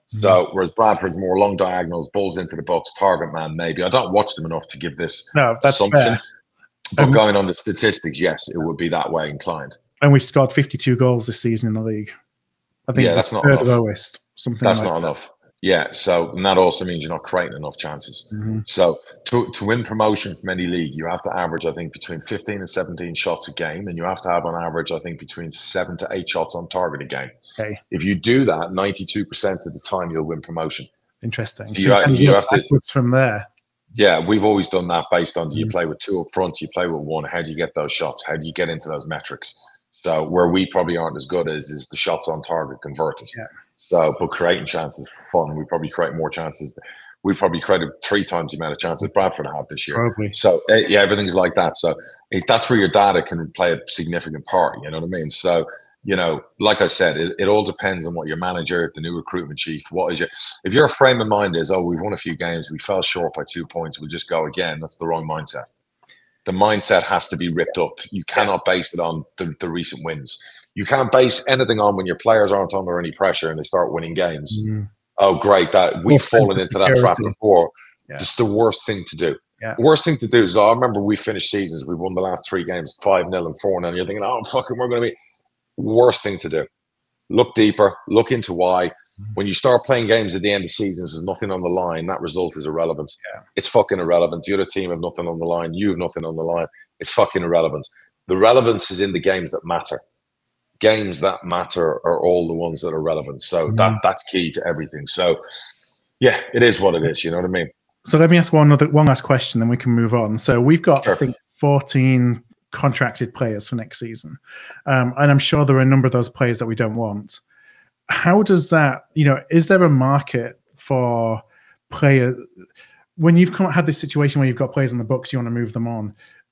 So whereas Bradford's more long diagonals, balls into the box, target man, maybe. I don't watch them enough to give this no, that's assumption. Fair. But um, going on the statistics, yes, it would be that way inclined. And we've scored fifty-two goals this season in the league. I think yeah, that's not third enough. lowest. Something that's like not that. enough. Yeah, so and that also means you're not creating enough chances. Mm-hmm. So to to win promotion from any league, you have to average, I think, between fifteen and seventeen shots a game, and you have to have on average, I think, between seven to eight shots on target a game. Okay. If you do that, ninety-two percent of the time you'll win promotion. Interesting. So so you, you, you, you have to backwards from there. Yeah, we've always done that based on do you Mm-hmm. play with two up front, do you play with one? How do you get those shots? How do you get into those metrics? So where we probably aren't as good as is the shots on target converted. Yeah. So, but creating chances for fun, we probably create more chances. We probably created three times the amount of chances Bradford have this year. Probably. So uh, yeah, everything's like that. So it, that's where your data can play a significant part. You know what I mean? So you know, like I said, it, it all depends on what your manager, the new recruitment chief, what is your. If your frame of mind is, oh, we've won a few games, we fell short by two points, we'll just go again. That's the wrong mindset. The mindset has to be ripped up. You cannot base it on the, the recent wins. You can't base anything on when your players aren't under any pressure and they start winning games. Mm. Oh, great. That we've fallen into that trap before. Yeah. It's the worst thing to do. Yeah. The worst thing to do is, I remember we finished seasons, we won the last three games five nil and four nil. And you're thinking, oh, fucking, we're going to be. Worst thing to do. Look deeper. Look into why. When you start playing games at the end of seasons, there's nothing on the line. That result is irrelevant. Yeah. It's fucking irrelevant. The other team have nothing on the line. You have nothing on the line. It's fucking irrelevant. The relevance is in the games that matter. Games that matter are all the ones that are relevant. So mm. that that's key to everything. So yeah, it is what it is. You know what I mean? So let me ask one other one last question, then we can move on. So we've got sure. I think fourteen contracted players for next season, um, and I'm sure there are a number of those players that we don't want. How does that, you know, is there a market for players when you've come, had this situation where you've got players in the books, you want to move them on?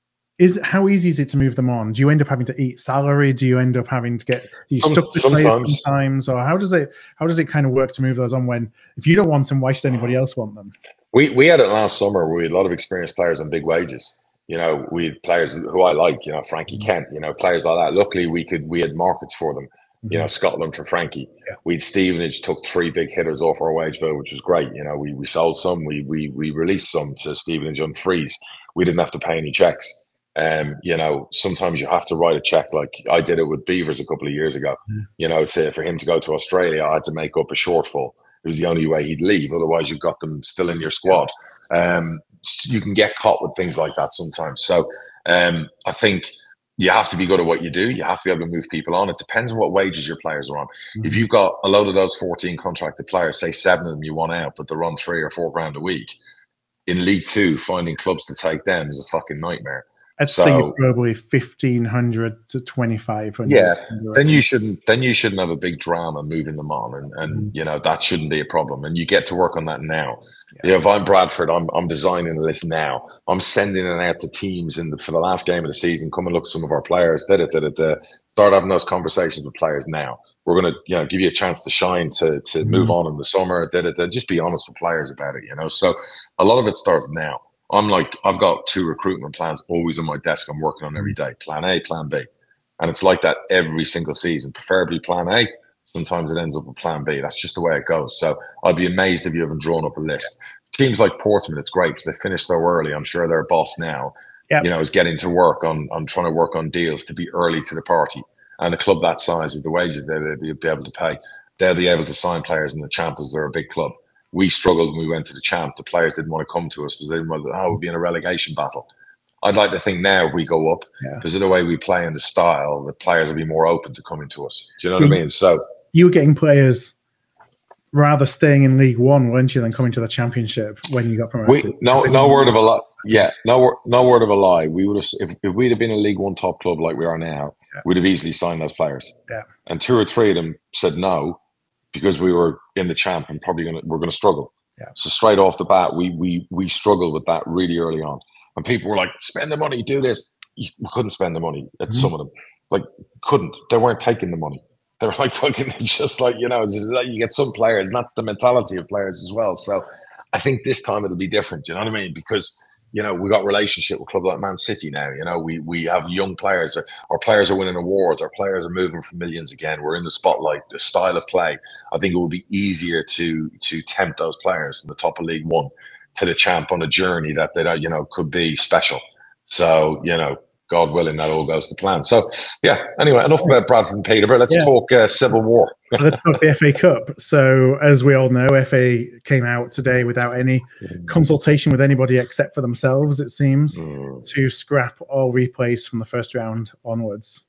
Is how easy is it to move them on? Do you end up having to eat salary? Do you end up having to get are you stuck with sometimes. players sometimes, or how does it how does it kind of work to move those on? When if you don't want them, why should anybody else want them? We we had it last summer where we had a lot of experienced players on big wages. You know, we had players who I like. You know, Frankie Kent. You know, players like that. Luckily, we could we had markets for them. Mm-hmm. You know, Scotland for Frankie. Yeah. We had Stevenage took three big hitters off our wage bill, which was great. You know, we we sold some. We we we released some to Stevenage on freeze. We didn't have to pay any checks. Um, you know, sometimes you have to write a check. Like I did it with Beavers a couple of years ago. Mm. You know, to, for him to go to Australia, I had to make up a shortfall. It was the only way he'd leave. Otherwise, you've got them still in your squad. Um, you can get caught with things like that sometimes. So um, I think you have to be good at what you do. You have to be able to move people on. It depends on what wages your players are on. Mm. If you've got a load of those fourteen contracted players, say seven of them you want out, but they're on three or four grand a week, in League Two, finding clubs to take them is a fucking nightmare. I'd so, say probably fifteen hundred to twenty-five hundred. Yeah, then you shouldn't. Then you shouldn't have a big drama moving them on, and and mm. you know that shouldn't be a problem. And you get to work on that now. Yeah. You know, if I'm Bradford, I'm I'm designing a list now. I'm sending it out to teams in the, for the last game of the season. Come and look at some of our players. Da, da, da, da, da. Start having those conversations with players now. We're gonna you know give you a chance to shine, to to mm. move on in the summer. Da, da, da. Just be honest with players about it. You know, so a lot of it starts now. I'm like, I've got two recruitment plans always on my desk. I'm working on every day. Plan A, plan B. And it's like that every single season, preferably plan A. Sometimes it ends up with plan B. That's just the way it goes. So I'd be amazed if you haven't drawn up a list. Teams like Portsmouth, it's great because they finished so early. I'm sure their boss now, yep. you know, is getting to work on, on trying to work on deals to be early to the party. And a club that size with the wages they'll be able to pay, they'll be able to sign players in the champ as they're a big club. We struggled when we went to the champ. The players didn't want to come to us because they didn't want to, oh, we'd be in a relegation battle. I'd like to think now if we go up, yeah. because of the way we play and the style, the players will be more open to coming to us. Do you know what you, I mean? So you were getting players rather staying in League One, weren't you, than coming to the Championship when you got promoted? We, no, no word of a lie. Yeah, no, no word of a lie. We would have, if, if we'd have been a League One top club like we are now, yeah. we'd have easily signed those players. Yeah, and two or three of them said no. Because we were in the champ and probably gonna we're gonna struggle. Yeah. So straight off the bat, we we we struggled with that really early on. And people were like, spend the money, do this. We couldn't spend the money at mm-hmm. some of them. Like couldn't. They weren't taking the money. They were like fucking it's just like, you know, it's just like you get some players, and that's the mentality of players as well. So I think this time it'll be different, you know what I mean? Because you know, we got relationship with clubs like Man City now. You know, we we have young players. Our players are winning awards. Our players are moving for millions again. We're in the spotlight. The style of play, I think it will be easier to to tempt those players from the top of League One to the champ on a journey that they you know could be special. So you know, God willing, that all goes to plan. So yeah. Anyway, enough about Bradford and Peterborough. Let's yeah. talk uh, Civil War. Let's talk the F A Cup. So as we all know, F A came out today without any consultation with anybody except for themselves, it seems, mm. to scrap all replays from the first round onwards.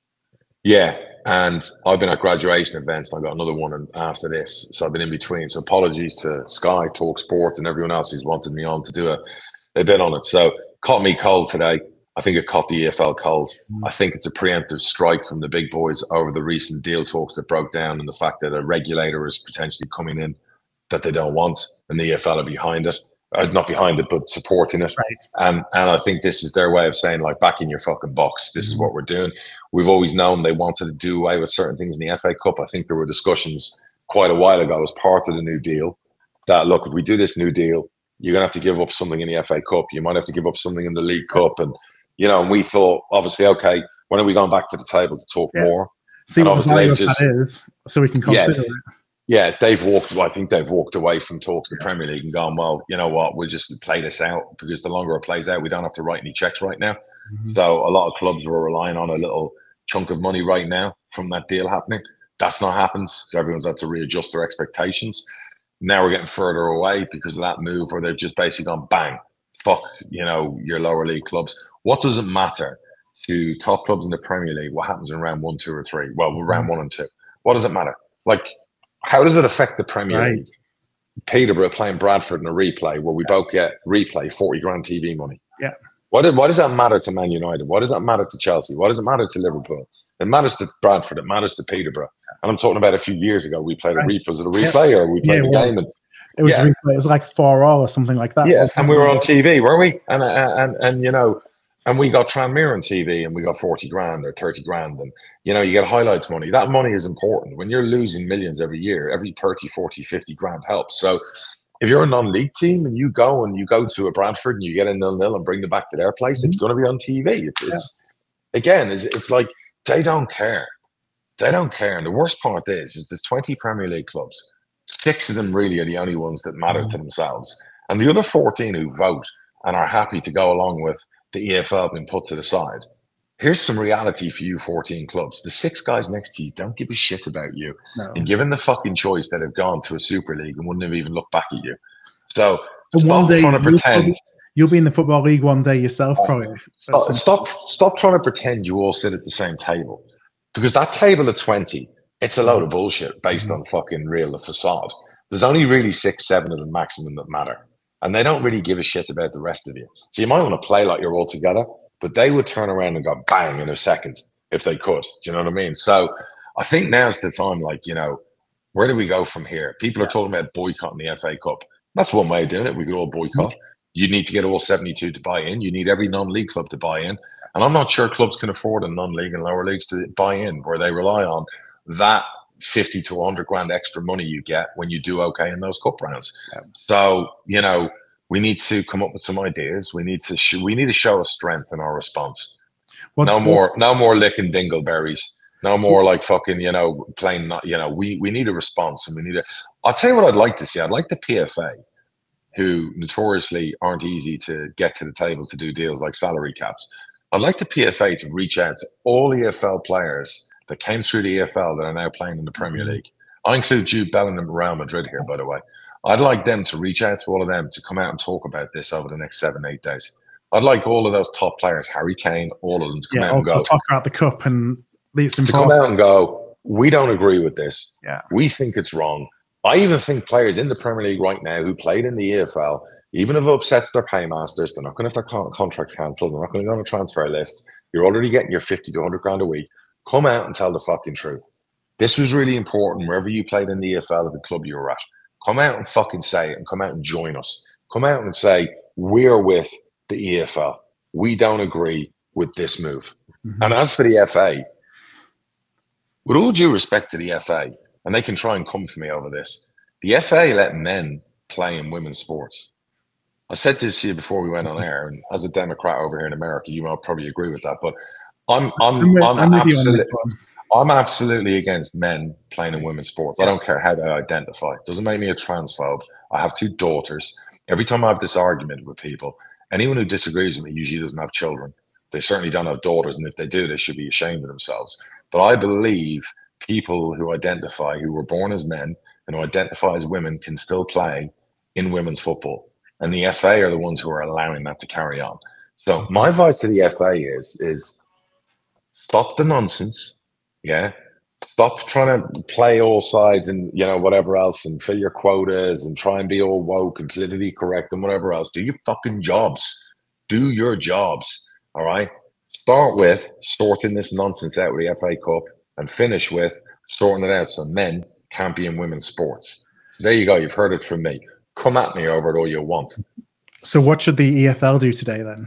Yeah, and I've been at graduation events, and I got another one after this, so I've been in between. So apologies to Sky, Talk Sport, and everyone else who's wanted me on to do a, a bit on it. So caught me cold today. I think it caught the E F L cold. Mm. I think it's a preemptive strike from the big boys over the recent deal talks that broke down, and the fact that a regulator is potentially coming in that they don't want, and the E F L are behind it. Or not behind it, but supporting it. Right. And and I think this is their way of saying, like, back in your fucking box. This mm-hmm. is what we're doing. We've always known they wanted to do away with certain things in the F A Cup. I think there were discussions quite a while ago as part of the new deal that, look, if we do this new deal, you're going to have to give up something in the F A Cup. You might have to give up something in the League Cup. And, you know, and we thought, obviously, okay, when are we going back to the table to talk yeah. more? See and what the value of just, that is, so we can consider yeah, it. Yeah, they've walked. Well, I think they've walked away from talks to the Premier League and gone, well, you know what, we'll just play this out, because the longer it plays out, we don't have to write any checks right now. Mm-hmm. So a lot of clubs were relying on a little chunk of money right now from that deal happening. That's not happened. So everyone's had to readjust their expectations. Now we're getting further away because of that move where they've just basically gone, bang, fuck, you know, your lower league clubs. What does it matter to top clubs in the Premier League what happens in round one, two, or three? Well, we're round one and two. What does it matter? Like, how does it affect the Premier right. League? Peterborough playing Bradford in a replay where we yeah. both get replay forty grand T V money. Yeah. Why, do, why does that matter to Man United? Why does that matter to Chelsea? Why does it matter to Liverpool? It matters to Bradford. It matters to Peterborough. And I'm talking about a few years ago. We played right. a replay. Was it a replay yeah. or we played yeah, the game? And, it was yeah. a replay. It was like four or something like that. Yeah, and we were on T V, weren't we? And and and, and you know. And we got Tranmere on T V and we got forty grand or thirty grand. And, you know, you get highlights money. That money is important. When you're losing millions every year, every thirty, forty, fifty grand helps. So if you're a non-league team and you go and you go to a Bradford and you get a nil-nil and bring them back to their place, mm-hmm. it's going to be on T V. It's, yeah. it's again, it's, it's like they don't care. They don't care. And the worst part is, is there's twenty Premier League clubs. Six of them really are the only ones that matter mm-hmm. to themselves. And the other fourteen who vote and are happy to go along with the E F L being put to the side. Here's some reality for you fourteen clubs. The six guys next to you don't give a shit about you. No. And given the fucking choice that have gone to a Super League and wouldn't have even looked back at you. So but stop day, trying to pretend. You'll, you'll be in the Football League one day yourself, probably. Stop, stop, stop trying to pretend you all sit at the same table. Because that table of twenty, it's a load of bullshit based mm-hmm. on fucking real the facade. There's only really six, seven of them maximum that matter. And they don't really give a shit about the rest of you. So you might want to play like you're all together, but they would turn around and go bang in a second if they could. Do you know what I mean? So I think now's the time, like, you know, where do we go from here? People are talking about boycotting the F A Cup. That's one way of doing it. We could all boycott. You need to get all seventy-two to buy in. You need every non-league club to buy in. And I'm not sure clubs can afford a non-league and lower leagues to buy in, where they rely on that fifty to one hundred grand extra money you get when you do okay in those cup rounds. Yeah. So, you know, we need to come up with some ideas. We need to sh- we need to show a strength in our response. What, no more, no more licking dingleberries. No more like fucking, you know, playing. Not, you know, we we need a response, and we need a. I'll tell you what I'd like to see. I'd like the P F A, who notoriously aren't easy to get to the table to do deals like salary caps. I'd like the P F A to reach out to all E F L players that came through the E F L that are now playing in the Premier League. I include Jude Bellingham and Real Madrid here, by the way. I'd like them to reach out to all of them to come out and talk about this over the next seven, eight days. I'd like all of those top players, Harry Kane, all of them to come yeah, out and go. talk about the cup and it's to come out and go, we don't agree with this. Yeah. We think it's wrong. I even think players in the Premier League right now who played in the E F L, even if it upsets their paymasters, they're not going to have their con- contracts cancelled. They're not going to go on a transfer list. You're already getting your fifty to one hundred grand a week. Come out and tell the fucking truth. This was really important wherever you played in the E F L at the club you were at. Come out and fucking say it and come out and join us. Come out and say, we're with the E F L. We don't agree with this move. Mm-hmm. And as for the F A, with all due respect to the F A, and they can try and come for me over this, the F A let men play in women's sports. I said this to you before we went on air, and as a Democrat over here in America, you will probably agree with that. But I'm I'm I'm with, I'm I'm with you on absolutely this one. I'm absolutely against men playing in women's sports. I don't care how they identify. It doesn't make me a transphobe. I have two daughters. Every time I have this argument with people, anyone who disagrees with me usually doesn't have children. They certainly don't have daughters, and if they do, they should be ashamed of themselves. But I believe people who identify, who were born as men and who identify as women, can still play in women's football. And the F A are the ones who are allowing that to carry on. So my advice to the F A is, is stop the nonsense. Yeah. Stop trying to play all sides and, you know, whatever else, and fill your quotas and try and be all woke and politically correct and whatever else. Do your fucking jobs. Do your jobs. All right. Start with sorting this nonsense out with the F A Cup and finish with sorting it out so men can't be in women's sports. So there you go. You've heard it from me. Come at me over it all you want. So what should the E F L do today then?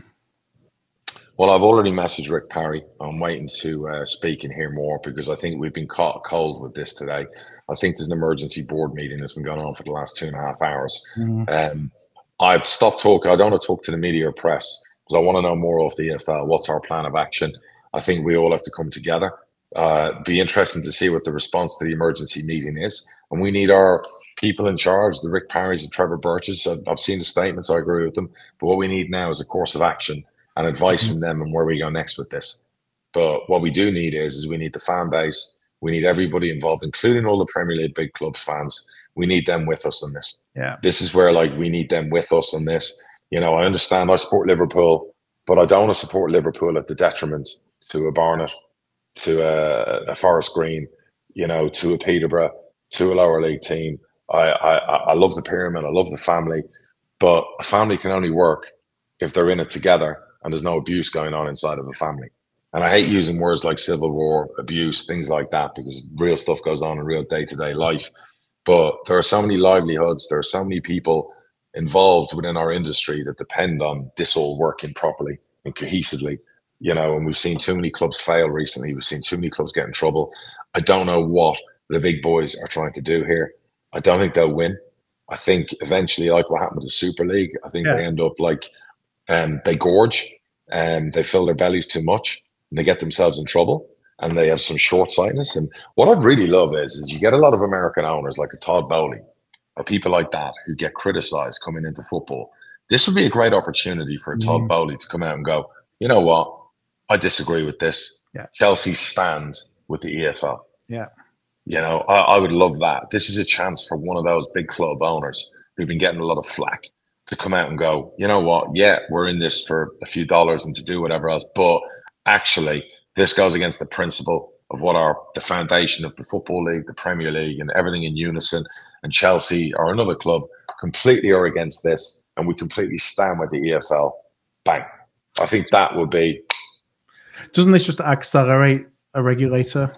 Well, I've already messaged Rick Parry. I'm waiting to uh, speak and hear more because I think we've been caught cold with this today. I think there's an emergency board meeting that's been going on for the last two and a half hours. Mm. Um, I've stopped talking. I don't want to talk to the media or press because I want to know more of the E F L. What's our plan of action? I think we all have to come together. Uh, be interesting to see what the response to the emergency meeting is. And we need our people in charge, the Rick Parrys and Trevor Birches. I've, I've seen the statements. I agree with them. But what we need now is a course of action and advice from them and where we go next with this. But what we do need is, is we need the fan base. We need everybody involved, including all the Premier League big clubs fans. We need them with us on this. Yeah. This is where, like, we need them with us on this. You know, I understand I support Liverpool, but I don't want to support Liverpool at the detriment to a Barnet, to a, a Forest Green, you know, to a Peterborough, to a lower league team. I, I, I love the pyramid. I love the family. But a family can only work if they're in it together and there's no abuse going on inside of a family. And I hate using words like civil war, abuse, things like that, because real stuff goes on in real day-to-day life. But there are so many livelihoods, there are so many people involved within our industry that depend on this all working properly and cohesively, you know, and we've seen too many clubs fail recently. We've seen too many clubs get in trouble. I don't know what the big boys are trying to do here. I don't think they'll win. I think eventually, like what happened with the Super League, I think yeah. they end up like, um, they gorge and they fill their bellies too much and they get themselves in trouble and they have some short-sightedness. And what I'd really love is, is you get a lot of American owners like a Todd Bowley or people like that who get criticized coming into football. This would be a great opportunity for a Todd mm. Bowley to come out and go, you know what? I disagree with this. Yeah. Chelsea stand with the E F L. Yeah. You know, I, I would love that. This is a chance for one of those big club owners who've been getting a lot of flack to come out and go, you know what? Yeah, we're in this for a few dollars and to do whatever else. But actually, this goes against the principle of what are the foundation of the Football League, the Premier League, and everything in unison. And Chelsea or another club completely are against this. And we completely stand with the E F L. Bang. I think that would be. Doesn't this just accelerate a regulator?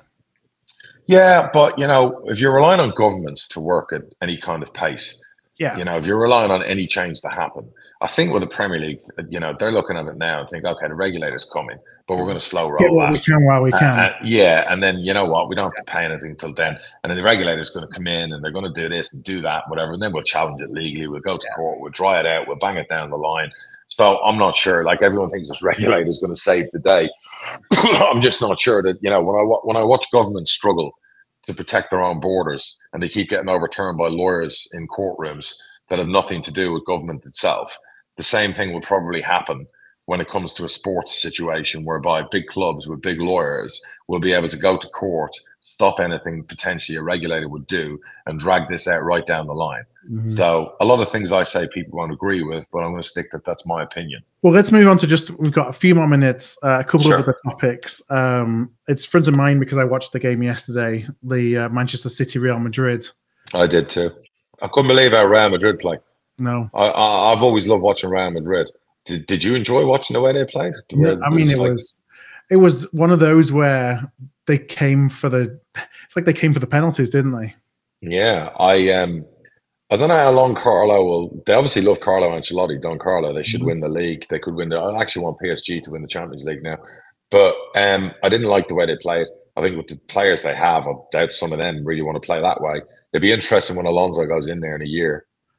Yeah, but, you know, if you're relying on governments to work at any kind of pace, yeah, you know, if you're relying on any change to happen, I think with the Premier League, you know, they're looking at it now and think, okay, the regulator's coming, but we're going to slow roll Get what that. we can while we can. Uh, uh, yeah, and then, you know what, we don't have to pay anything until then. And then the regulator's going to come in and they're going to do this and do that, whatever. And then we'll challenge it legally. We'll go to court. We'll dry it out. We'll bang it down the line. So I'm not sure. Like, everyone thinks this regulator's going to save the day. I'm just not sure that, you know, when I when I watch governments struggle to protect their own borders and they keep getting overturned by lawyers in courtrooms that have nothing to do with government itself, the same thing will probably happen when it comes to a sports situation whereby big clubs with big lawyers will be able to go to court, stop anything potentially a regulator would do, and drag this out right down the line. Mm-hmm. So a lot of things I say people won't agree with, but I'm going to stick that that's my opinion. Well, let's move on to just, we've got a few more minutes, uh, a couple sure. of other topics. Um, it's front of mind because I watched the game yesterday, the uh, Manchester City Real Madrid. I did too. I couldn't believe how Real Madrid played. No. I, I, I've always loved watching Real Madrid. Did, did you enjoy watching the way they played? The yeah, I mean, it like... was it was one of those where they came for the, it's like they came for the penalties, didn't they? Yeah. I um, I don't know how long Carlo will, they obviously love Carlo Ancelotti, Don Carlo. They should mm-hmm. win the league. They could win the, I actually want P S G to win the Champions League now. But um, I didn't like the way they played. I think with the players they have, I doubt some of them really want to play that way. It'd be interesting when Alonso goes in there in a year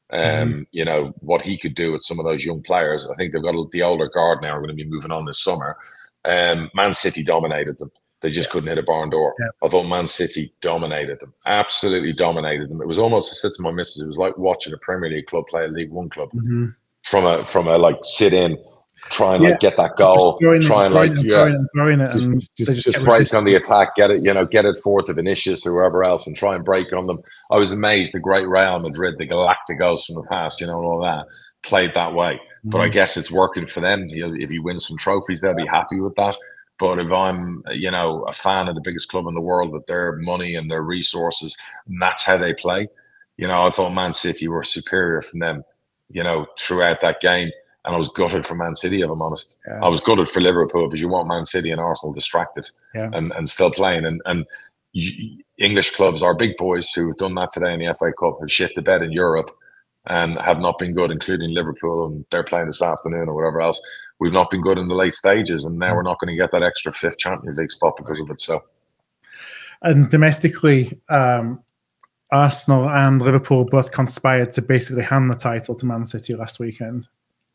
Um, mm-hmm. You know, what he could do with some of those young players. I think they've got the older guard now are going to be moving on this summer. Um, Man City dominated them. They just yeah. couldn't hit a barn door. Yeah. I thought Man City dominated them, absolutely dominated them. It was almost, I said to my missus, it was like watching a Premier League club play a League One club mm-hmm. from a from a like sit in, try and yeah. like get that goal, try and like it, yeah, it, throwing it, and just, just, just, just break on the attack, get it, you know, get it forward to Vinicius or whoever else, and try and break on them. I was amazed the great Real Madrid, the Galacticos from the past, you know, and all that played that way. Mm-hmm. But I guess it's working for them. If he wins some trophies, they'll be happy with that. But if I'm, you know, a fan of the biggest club in the world with their money and their resources, and that's how they play, you know, I thought Man City were superior from them, you know, throughout that game. And I was gutted for Man City, if I'm honest. Yeah. I was gutted for Liverpool because you want Man City and Arsenal distracted yeah. and, and still playing. And and you, English clubs, our big boys who have done that today in the F A Cup, have shit the bed in Europe and have not been good, including Liverpool, and they're playing this afternoon or whatever else. We've not been good in the late stages, and now we're not going to get that extra fifth Champions League spot because of it. So, and domestically, um, Arsenal and Liverpool both conspired to basically hand the title to Man City last weekend.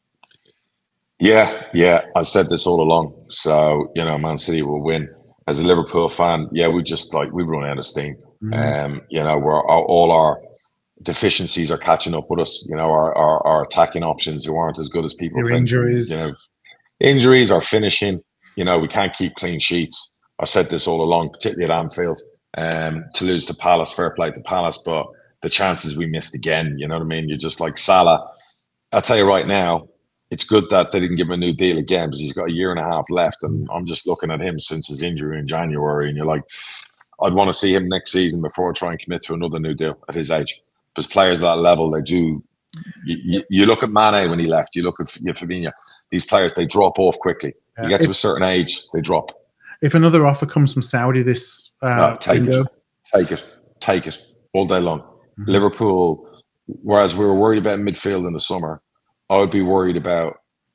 Yeah, yeah, I said this all along. So, you know, Man City will win. As a Liverpool fan, yeah, we just like we've run out of steam. Mm-hmm. Um, you know, we're our, all our deficiencies are catching up with us. You know, our our, our attacking options who aren't as good as people Your think. Injuries, you know, injuries are finishing. You know, we can't keep clean sheets. I said this all along, particularly at Anfield. Um, to lose to Palace, fair play to Palace, but the chances we missed again. You know what I mean? You're just like Salah. I'll tell you right now. It's good that they didn't give him a new deal again because he's got a year and a half left. And I'm just looking at him since his injury in January. And you're like, I'd want to see him next season before I try and commit to another new deal at his age. Because players at that level, they do. You, you, you look at Mane when he left. You look at Fabinho. These players, they drop off quickly. You get to if, a certain age, they drop. If another offer comes from Saudi this uh, no, take window. it. Take it. Take it. All day long. Mm-hmm. Liverpool, whereas we were worried about midfield in the summer, I would be worried about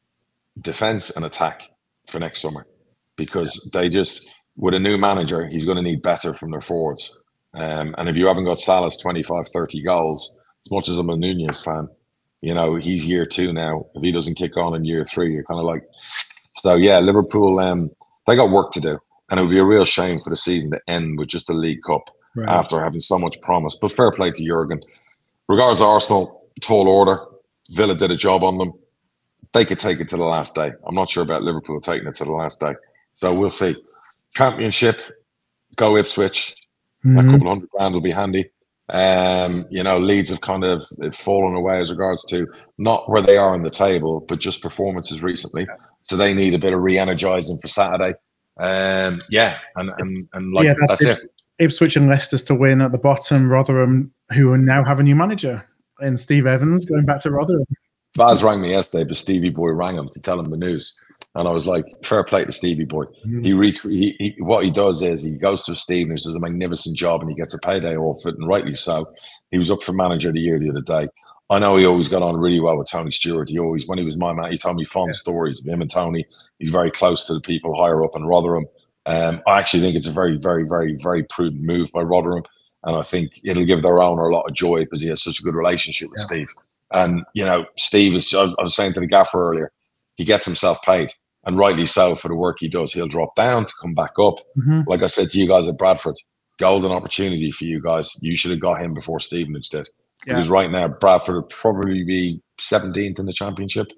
defense and attack for next summer because they just, with a new manager, he's going to need better from their forwards. Um, and if you haven't got Salah's twenty-five, thirty goals, as much as I'm a Nunez fan, you know, he's year two now. If he doesn't kick on in year three, you're kind of like, so yeah, Liverpool, um, they got work to do. And it would be a real shame for the season to end with just a League Cup right. after having so much promise. But fair play to Jurgen. Regards to Arsenal, tall order. Villa did a job on them. They could take it to the last day. I'm not sure about Liverpool taking it to the last day. So we'll see. Championship, go Ipswich. Mm-hmm. A couple hundred grand will be handy. Um, you know, Leeds have kind of fallen away as regards to not where they are on the table, but just performances recently. So they need a bit of re-energizing for Saturday. Um, yeah, and and, and like yeah, that's, that's it. Ipswich and Leicester's to win at the bottom. Rotherham, who now have a new manager. And Steve Evans going back to Rotherham. Baz rang me yesterday, but Stevie Boy rang him to tell him the news. And I was like, fair play to Stevie Boy. Mm-hmm. He, rec- he, he What he does is he goes to Steve and he does a magnificent job and he gets a payday off it, and rightly so. He was up for manager of the year the other day. I know he always got on really well with Tony Stewart. He always, when he was my man, he told me fond yeah. stories of him and Tony. He's very close to the people higher up in Rotherham. Um, I actually think it's a very, very, very, very prudent move by Rotherham. And I think it'll give their owner a lot of joy because he has such a good relationship with yeah. Steve. And, you know, Steve is, I was saying to the gaffer earlier, he gets himself paid. And rightly so for the work he does. He'll drop down to come back up. Mm-hmm. Like I said to you guys at Bradford, golden opportunity for you guys. You should have got him before Stevenage did. Yeah. Because right now, Bradford would probably be seventeenth in the championship.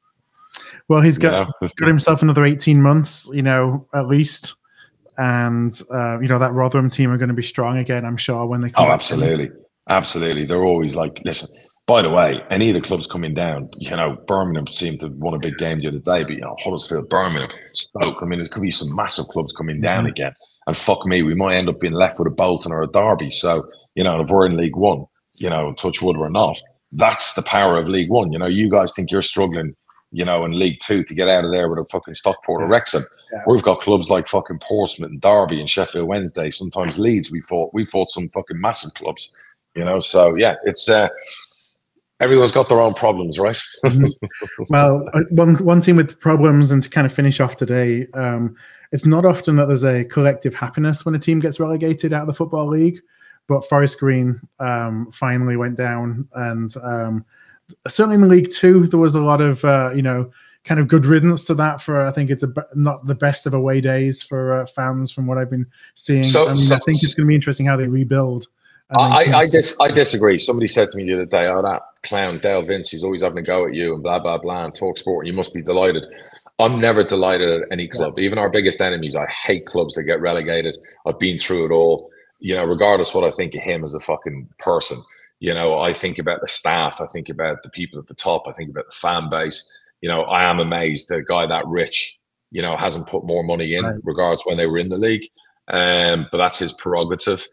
Well, he's got, got himself another eighteen months, you know, at least. And, uh, you know, that Rotherham team are going to be strong again, I'm sure, when they come Oh, back absolutely. In. Absolutely. They're always like, listen, by the way, any of the clubs coming down, you know, Birmingham seemed to have won a big game the other day, but, you know, Huddersfield, Birmingham, Stoke, I mean, there could be some massive clubs coming down mm-hmm. again. And fuck me, we might end up being left with a Bolton or a Derby. So, you know, if we're in League One, you know, touch wood or not, that's the power of League One. You know, you guys think you're struggling, you know, in League Two to get out of there with a fucking Stockport or Wrexham. Yeah. We've got clubs like fucking Portsmouth and Derby and Sheffield Wednesday. Sometimes Leeds. We fought. We fought some fucking massive clubs. You know, so yeah, it's uh, everyone's got their own problems, right? Well, one one team with problems, and to kind of finish off today, um, it's not often that there's a collective happiness when a team gets relegated out of the Football League. but Forest Green um, finally went down, and um, certainly in the League Two, there was a lot of uh, you know kind of good riddance to that. For I think it's a, not the best of away days for uh, fans from what I've been seeing. So, I mean, so, I think it's going to be interesting how they rebuild. I I, dis- I disagree. Somebody said to me the other day, "Oh, that clown Dale Vince, he's always having a go at you and blah blah blah and talk sport, and you must be delighted." I'm never delighted at any club, yeah. Even our biggest enemies. I hate clubs that get relegated. I've been through it all. You know, regardless what I think of him as a fucking person. You know, I think about the staff. I think about the people at the top. I think about the fan base. You know, I am amazed that a guy that rich, you know, hasn't put more money in, right. regardless when they were in the league. Um, but that's his prerogative.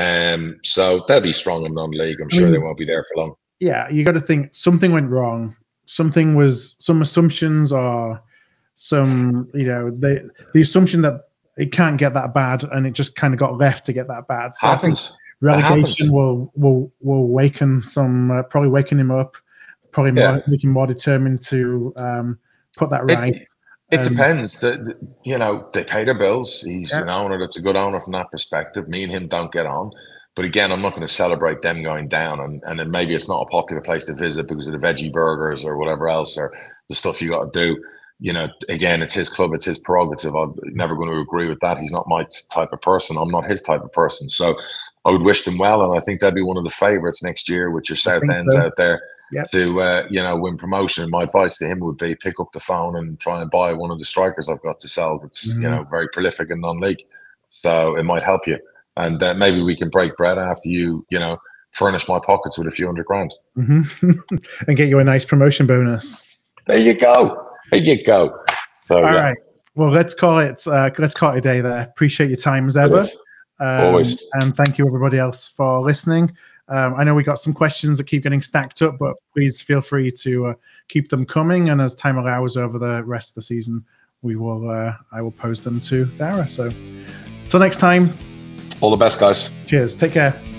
Um, so they'll be strong in non-league. I'm sure I mean, they won't be there for long. Yeah, you got to think something went wrong. Something was some assumptions or some, you know, the the assumption that it can't get that bad, and it just kind of got left to get that bad. So happens. I think relegation will will will waken some, uh, probably waken him up, probably more, yeah. make him more determined to um, put that right. It, it and, depends. The, the, you know, they pay their bills. He's yeah. an owner that's a good owner from that perspective. Me and him don't get on. But again, I'm not going to celebrate them going down. And, and then maybe it's not a popular place to visit because of the veggie burgers or whatever else, or the stuff you got to do. You know, again, it's his club, it's his prerogative. I'm never going to agree with that. He's not my type of person. I'm not his type of person. So I would wish them well, and I think they'd be one of the favourites next year with your South Ends so. out there yep. to, uh, you know, win promotion. My advice to him would be pick up the phone and try and buy one of the strikers I've got to sell that's, mm-hmm. you know, very prolific in non-league. So it might help you. And uh, maybe we can break bread after you, you know, furnish my pockets with a few hundred grand. Mm-hmm. And get you a nice promotion bonus. There you go. There you go. So, All yeah. right. Well, let's call it. Uh, let's call it a day there. Appreciate your time as ever. Um, Always. And thank you, everybody else, for listening. Um, I know we got some questions that keep getting stacked up, but please feel free to uh, keep them coming. And as time allows over the rest of the season, we will. Uh, I will pose them to Dara. So, until next time. All the best, guys. Cheers. Take care.